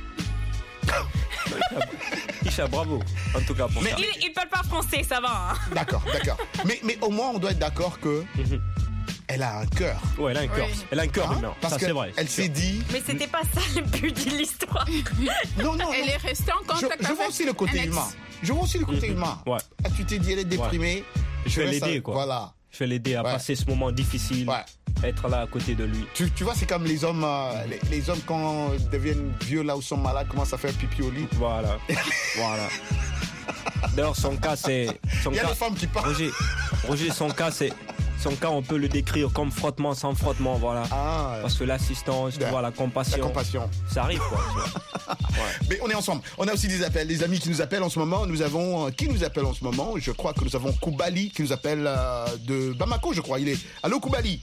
Isha, bravo. En tout cas, pour Mais- ça. Il, il parle pas français, ça va. Hein. D'accord, d'accord. Mais, mais au moins, on doit être d'accord que elle a un cœur. Ouais, elle a un cœur. Oui. Elle a un cœur Hein, maintenant. parce Ça, c'est vrai. qu'elle s'est dit. Mais c'était pas ça le but de l'histoire. Non, non, Elle non. est restée en Je, contact je avec vois aussi le côté un ex. humain. Je vois aussi le côté humain. Ouais. Ah, tu t'es dit, elle est déprimée. Je vais reste l'aider, avec- quoi. Voilà. Je vais l'aider à Ouais. passer ce moment difficile. Ouais. Être là à côté de lui. Tu, tu vois, c'est comme les hommes, euh, les, les hommes quand ils deviennent vieux là où ils sont malades, commencent à faire pipi au lit. Voilà. Voilà. D'ailleurs, son cas, c'est. Son Il y a cas, des femmes qui parlent. Roger, Roger, son cas, c'est. Son cas, on peut le décrire comme frottement sans frottement, voilà. Ah, ouais. Parce que l'assistance, tu Ouais. vois, la compassion. La compassion. Ça arrive, quoi. Tu vois. Ouais. Mais on est ensemble. On a aussi des appels, des amis qui nous appellent en ce moment. Nous avons, euh, qui nous appelle en ce moment? Je crois que nous avons Koubali qui nous appelle euh, de Bamako, je crois. Il est. Allô, Koubali?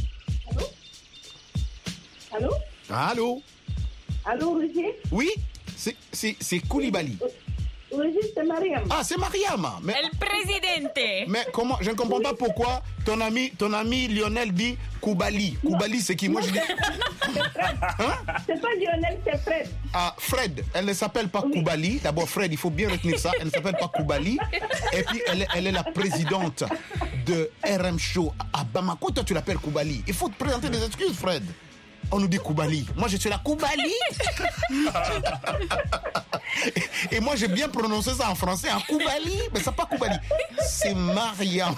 Allô? Allô? Allô, Roger? Oui? C'est, c'est, c'est Koulibaly. Oui, c'est Mariam. Ah, c'est Mariam. Mais, El presidente. mais comment? Je ne comprends pas pourquoi ton ami, ton ami Lionel dit Koulibaly. Koulibaly, c'est qui? Moi, je dis. Hein? C'est pas Lionel, c'est Fred. Ah, Fred. Elle ne s'appelle pas oui. Koulibaly. D'abord, Fred, il faut bien retenir ça. Elle ne s'appelle pas Koulibaly. Et puis, elle, elle est la présidente de R M Show à Bamako. Toi, tu l'appelles Koulibaly. Il faut te présenter des excuses, Fred. On nous dit Koulibaly. Moi, je suis la Koulibaly. et, et moi, j'ai bien prononcé ça en français, en Koulibaly. Mais c'est pas Koulibaly. C'est Mariam.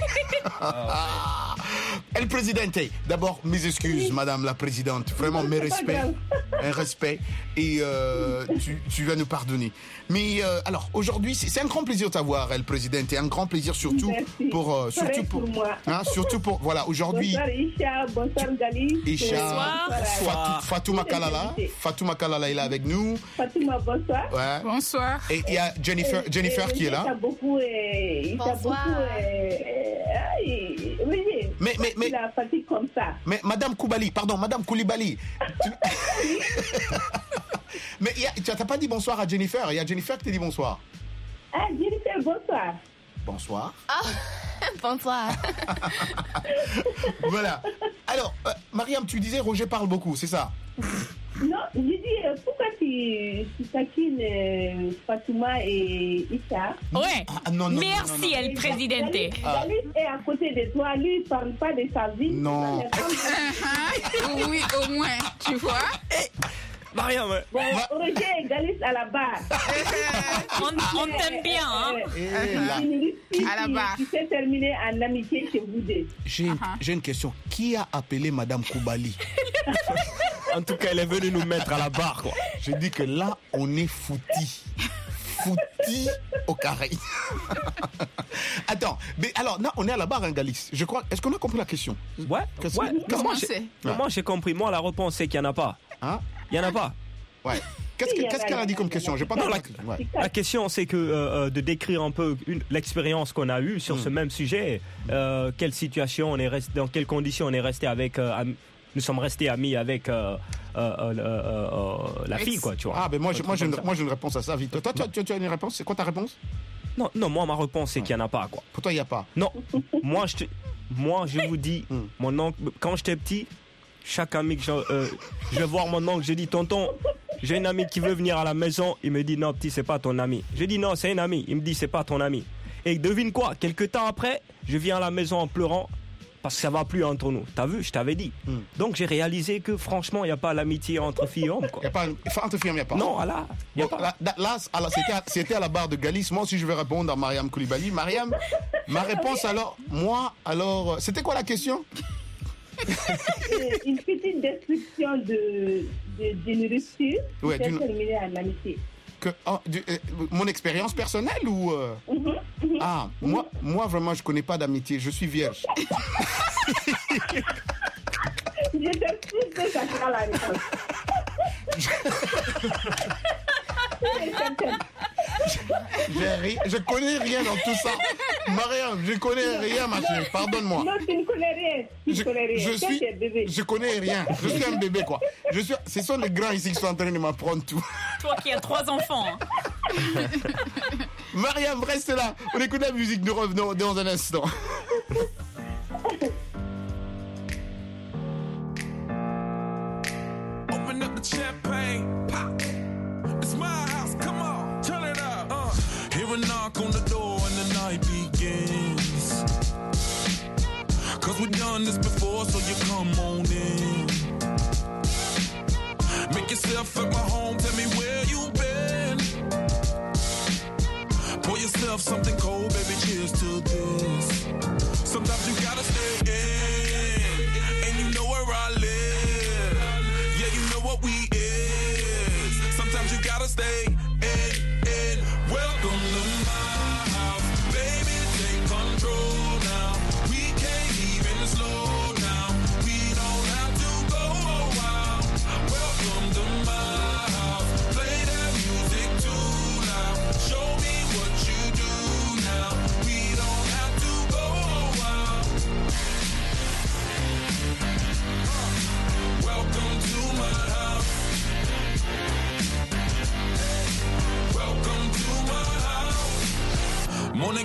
El Presidente. D'abord, mes excuses, Madame la Présidente. Vraiment, mes respects. Un respect. Et euh, tu, tu vas nous pardonner. Mais euh, alors, aujourd'hui, c'est, c'est un grand plaisir de t'avoir, El Presidente. Et un grand plaisir surtout Merci. pour... Euh, surtout pour, pour moi. Hein, surtout pour... Voilà, aujourd'hui... Bonsoir, Isha. Bonsoir, Gali. Isha. Bonsoir. Fatou, Fatouma Kalala. Fatouma Kalala est là avec nous. Fatouma, bonsoir. Ouais. Bonsoir. Et il y a Jennifer, Et- Jennifer et qui est là. Il t'a beaucoup... euh, Il t'a Bonsoir. beaucoup... euh, euh, il- Oui, Mais, mais, mais, il a fatigue comme ça. mais Madame Koulibaly, pardon, Madame Koulibaly. Tu... mais il y a- tu n'as pas dit bonsoir à Jennifer. Il y a Jennifer qui t'a dit bonsoir. Ah, Jennifer, bonsoir. Bonsoir. Ah, bonsoir. Voilà. Alors, euh, Mariam, tu disais Roger parle beaucoup, c'est ça? Non, j'ai dit, euh, pourquoi tu, tu taquines euh, Fatouma et Isha? Ouais. Ah, non, non, Merci, non, non, non. El presidente. Galis Galis est à côté de toi, lui, il parle pas de sa vie. Non. Oui, au moins, tu vois. Mariam, ouais. Bon, Roger et Galis à la barre. On, on t'aime bien, hein? Et là, Une lutte À la qui- barre. qui s'est terminée en amitié chez vous deux. j'ai, une- j'ai une question. Qui a appelé Madame Koulibaly? En tout cas, elle est venue nous mettre à la barre, quoi. Je dis que là, on est fouti. Fouti au carré. Attends, mais alors, là, on est à la barre, hein, Galis. Je crois. Est-ce qu'on a compris la question? Ouais, Qu'est-ce- ouais. qu'est-ce- Moi, c'est j'ai, mais moi, j'ai compris. Moi, la réponse, c'est qu'il n'y en a pas. Hein? Il n'y en a pas. Ouais. Qu'est-ce, que- qu'est-ce qu'elle a dit comme question? J'ai pas Non, la, compris. Ouais. la question, c'est que euh, euh, de décrire un peu une- l'expérience qu'on a eue sur Mm. ce même sujet. Euh, quelle situation on est resté, dans quelles conditions on est resté avec, euh, am- nous sommes restés amis avec euh, euh, euh, euh, euh, la fille, quoi, tu vois. Ah, ben moi, je- moi, j'ai une, Comme ça. moi, j'ai une réponse à ça, vite. Toi, tu, tu- tu as une réponse? C'est quoi ta réponse? Non, non, moi, ma réponse, c'est qu'il n'y en a pas, quoi. Pour toi, il n'y a pas. Non, moi, je, te- moi, je vous dis, Mm. mon oncle, quand j'étais petit, chaque ami que je, euh, je vais voir mon oncle, je dis, tonton, j'ai une amie qui veut venir à la maison. Il me dit, non, petit, c'est pas ton ami. Je dis, non, c'est une amie. Il me dit, c'est pas ton ami. Et devine quoi, quelques temps après, je viens à la maison en pleurant parce que ça va plus entre nous. T'as vu, je t'avais dit. Mm. Donc j'ai réalisé que franchement, il n'y a pas l'amitié entre filles et hommes, quoi. Il n'y a pas. Enfin, entre filles, il n'y a pas. Non, voilà. Y a Bon, pas. là, là, là, alors, c'était, à, c'était à la barre de Galis. Moi aussi, je vais répondre à Mariam Koulibaly. Mariam, ma réponse alors, moi, alors, euh, c'était quoi la question? Euh, Une petite description de, de, d'une rupture Ouais, qui s'est d'une- terminée en amitié. Que, oh, du- euh, mon expérience personnelle ou euh, Mhm, mhm. Ah, moi, moi vraiment, je connais pas d'amitié. Je suis vierge. Je te sûre que ça sera la réponse. J'ai ri- je connais rien dans tout ça. Mariam, je connais rien, ma chérie. Pardonne-moi. Non, tu ne connais rien. Tu ne Je, connais rien. je Toi, suis, tu es bébé. je connais rien. Je suis un bébé, quoi. Je suis, ce sont les grands ici qui sont en train de m'apprendre tout. Toi qui as trois enfants. hein. Mariam, reste là. On écoute la musique. Nous revenons dans un instant. Open up the champagne, pop. It's my house, come on, turn it up. Uh. Hear a knock on the door and the night begins. Cause we've done this before, so you come on in. Make yourself at my home, tell me where you been. Pour yourself something cold, baby, cheers to this. Sometimes you gotta stay in, and you know where I live. Yeah, you know what we is. Sometimes you gotta stay in, in. Welcome to my house, baby, take control now. We can't even slow down. We don't have to go a while. Welcome to my house, play that music too loud. Show me what you do now.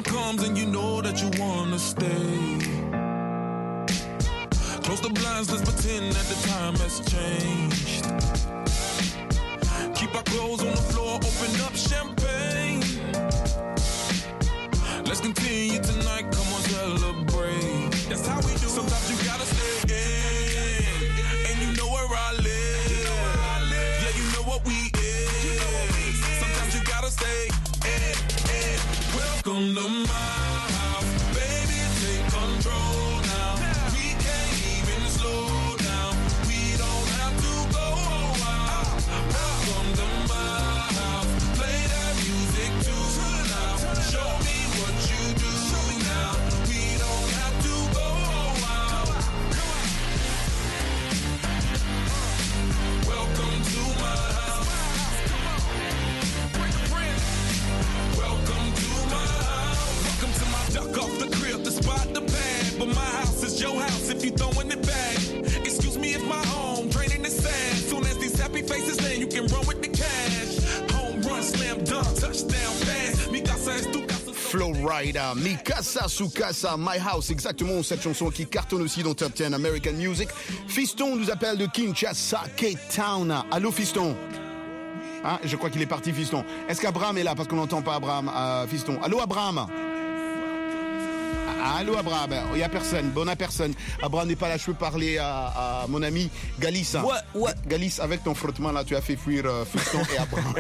time comes and you know that you wanna stay. Close the blinds, let's pretend that the time has changed. Keep our clothes on the floor, open up champagne. Let's continue tonight, come on, celebrate. That's how we do. Sometimes you gotta stay in, and you know where I live. Yeah, you know what we is. Sometimes you gotta stay in, in. Welcome to my house, baby, take control now. We can't even slow down. We don't have to go out. Welcome to my house, play that music too loud. Show me what you do now. We don't have to go out. Welcome to my house. Welcome to my house. Welcome to my duck off the crib, the spot, the pad. But my house is your house if you throwing it back. Excuse me if my home draining the sand. Soon as these happy faces land, you can run with the cash. Home run, slam dunk, touchdown pass. Mi casa es tu casa. Flow Rider, Mi Casa Su Casa, My House, exactement cette chanson qui cartonne aussi dans Top dix American Music. Fiston nous appelle de Kinshasa, Cape Town. Allô Fiston? Hein, je crois qu'il est parti Fiston. Est-ce qu'Abraham est là? Parce qu'on n'entend pas Abraham, euh, Fiston. Allô Abraham? Allô Abraham, il n'y a personne, bon à personne. Abraham n'est pas là, je peux parler à, à mon ami Galis. Ouais, ouais. Galis, avec ton frottement là, tu as fait fuir euh, Fiston et Abraham.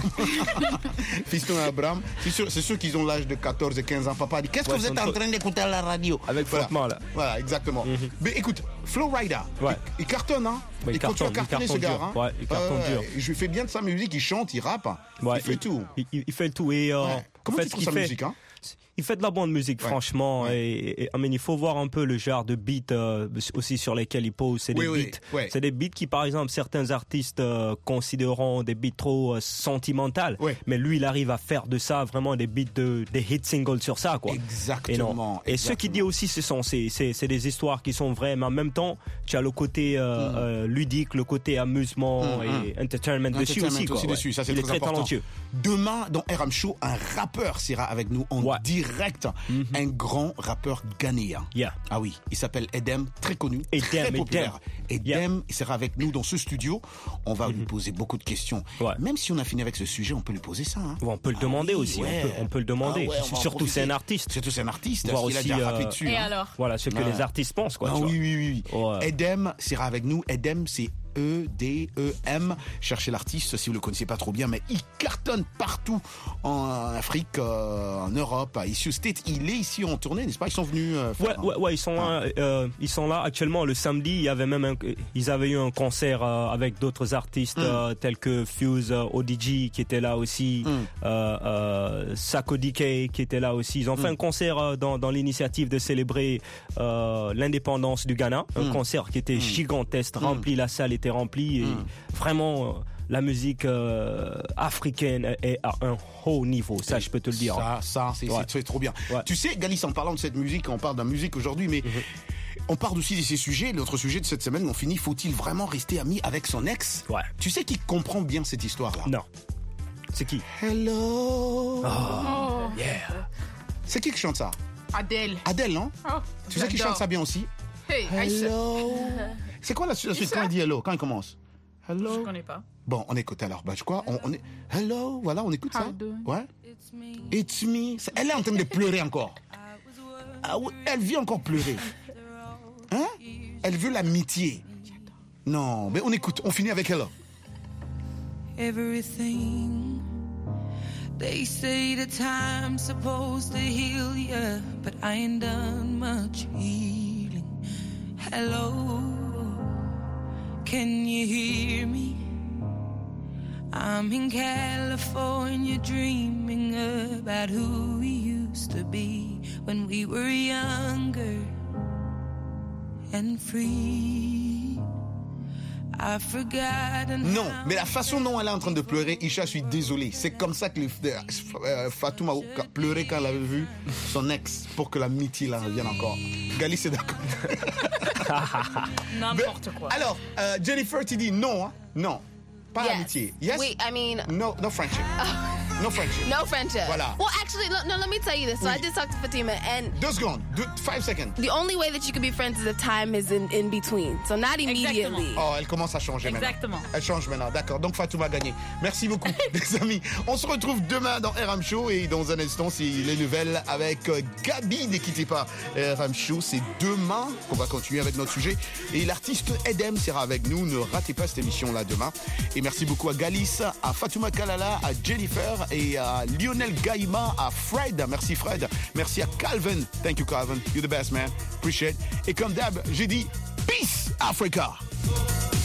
Fiston et Abraham, c'est sûr, c'est sûr qu'ils ont l'âge de quatorze et quinze ans. Papa dit, qu'est-ce Ouais, que vous êtes sont en trop- train d'écouter à la radio? Avec Voilà. frottement là. Voilà, exactement. Mais écoute, Flow Rider, Ouais. il, il cartonne, hein? Ouais, il il continue à cartonne, il cartonner ce cartonne gars, dur. hein? Ouais, il cartonne Euh, dur. Je lui fais bien de sa musique, il chante, il rappe, Ouais, il fait tout. Il, il- il fait le tout et euh, Ouais. Comment en fait, tu ce trouves qu'il sa fait, musique, hein? il fait de la bonne musique, Ouais. franchement. Ouais. Et, et- I mean, il faut voir un peu le genre de beats euh, aussi sur lesquels il pose. C'est Oui, des oui, beats, ouais. c'est des beats qui, par exemple, certains artistes euh, considéreront des beats trop euh, sentimentales. Ouais. Mais lui, il arrive à faire de ça vraiment des beats de des hit singles sur ça, quoi. Exactement. Et, non. et ce qu'il dit aussi, ce sont c'est, c'est, c'est des histoires qui sont vraies, mais en même temps, tu as le côté euh, Mm. euh, ludique, le côté amusement Mm, et entertainment dessus Entertainment aussi, quoi. aussi ouais. dessus, ça c'est il est très très important. talentueux. Demain, dans R M Show, un rappeur sera avec nous en Ouais. direct. Un grand rappeur ghanéen. Yeah. Ah oui, il s'appelle Edem, très connu, Edem, très Edem. populaire. Edem, il sera avec nous dans ce studio. On va lui poser beaucoup de questions. Ouais. Même si on a fini avec ce sujet, on peut lui poser ça. Hein. On peut le Ah demander oui, aussi, ouais. on, peut, on peut le demander. Ah ouais, on va en Surtout c'est profiter. un artiste. Surtout c'est un artiste. Voir Il a aussi, déjà rappé euh, dessus. Et hein. alors? Voilà ce que Ouais. les artistes pensent, quoi. Ah tu oui, oui, oui. oui. Ouais. Edem sera avec nous. Edem, c'est E D E M. Cherchez l'artiste si vous le connaissez pas trop bien, mais il cartonne partout en Afrique, euh, en Europe, ici au States. Il est ici en tournée, n'est-ce pas? Ils sont venus. Euh, Ouais, faire, ouais, ouais, ils sont là. euh, ils sont là actuellement. Le samedi, il y avait même, un, ils avaient eu un concert euh, avec d'autres artistes Mm. euh, tels que Fuse, euh, O D G qui était là aussi, Mm. euh, euh, Sako D K qui était là aussi. Ils ont fait Mm. un concert euh, dans, dans l'initiative de célébrer euh, l'indépendance du Ghana, un Mm. concert qui était Mm. gigantesque, Mm. rempli, la salle était remplie et Mm. vraiment. euh, la musique euh, africaine est à un haut niveau, ça je peux te le dire. Ça, ça, c'est Ouais. c'est- c'est trop bien. Ouais. Tu sais, Galis, en parlant de cette musique, on parle de la musique aujourd'hui, mais on parle aussi de ces sujets. L'autre sujet de cette semaine, on finit, faut-il vraiment rester ami avec son ex? Ouais. Tu sais qui comprend bien cette histoire-là? Non. C'est qui? Hello. Oh. Yeah. C'est qui qui chante ça? Adèle. Adèle, non? Oh, Tu sais qui j'adore. chante ça bien aussi? Hey, Aïcha. Hello. C'est quoi la suite la suite quand il dit hello? Quand il commence? Hello. Je connais pas. Bon, on écoute alors. Bah, je crois, on, on est. Hello, voilà, on écoute ça. How do- Ouais. It's me. C'est- Elle est en train de pleurer encore. Ah oui, elle vit encore pleurer. Hein? Elle veut l'amitié. Non, mais on écoute. On finit avec elle. Everything. They say the time's supposed to heal ya, but I ain't done much healing. Hello, can you hear me? I'm in California dreaming about who we used to be when we were younger and free. I've forgotten. Non, mais la façon dont elle est en train de pleurer, Isha, je suis désolé. C'est comme ça que les, euh, Fatouma a pleuré quand elle avait vu son ex pour que l'amitié là revienne encore. Gali, c'est d'accord. N'importe quoi. Alors, euh, Jennifer, tu dis non, hein? Non. Pas Yes. l'amitié. Yes? We, I mean, No, no friendship. No friendship. No friendship. Voilà. Well, actually, no, no let me tell you this. So Oui. I did talk to Fatima, and Deux secondes. Deux, five seconds. the only way that you can be friends is if time is in, in between. So not immediately. Oh, elle commence à changer Exactement. maintenant. Elle change maintenant. D'accord. Donc Fatouma a gagné. Merci beaucoup, les amis. On se retrouve demain dans R M Show et dans un instant, c'est les nouvelles avec euh, Gabi. Ne quittez pas R M Show. C'est demain qu'on va continuer avec notre sujet. Et l'artiste Edem sera avec nous. Ne ratez pas cette émission-là demain. Et merci beaucoup à Galis, à Fatouma Kalala, à Jennifer et à Lionel Gaïma, à Fred. Merci Fred. Merci à Calvin. Thank you Calvin. You're the best man. Appreciate. Et comme d'hab, j'ai dit Peace Africa.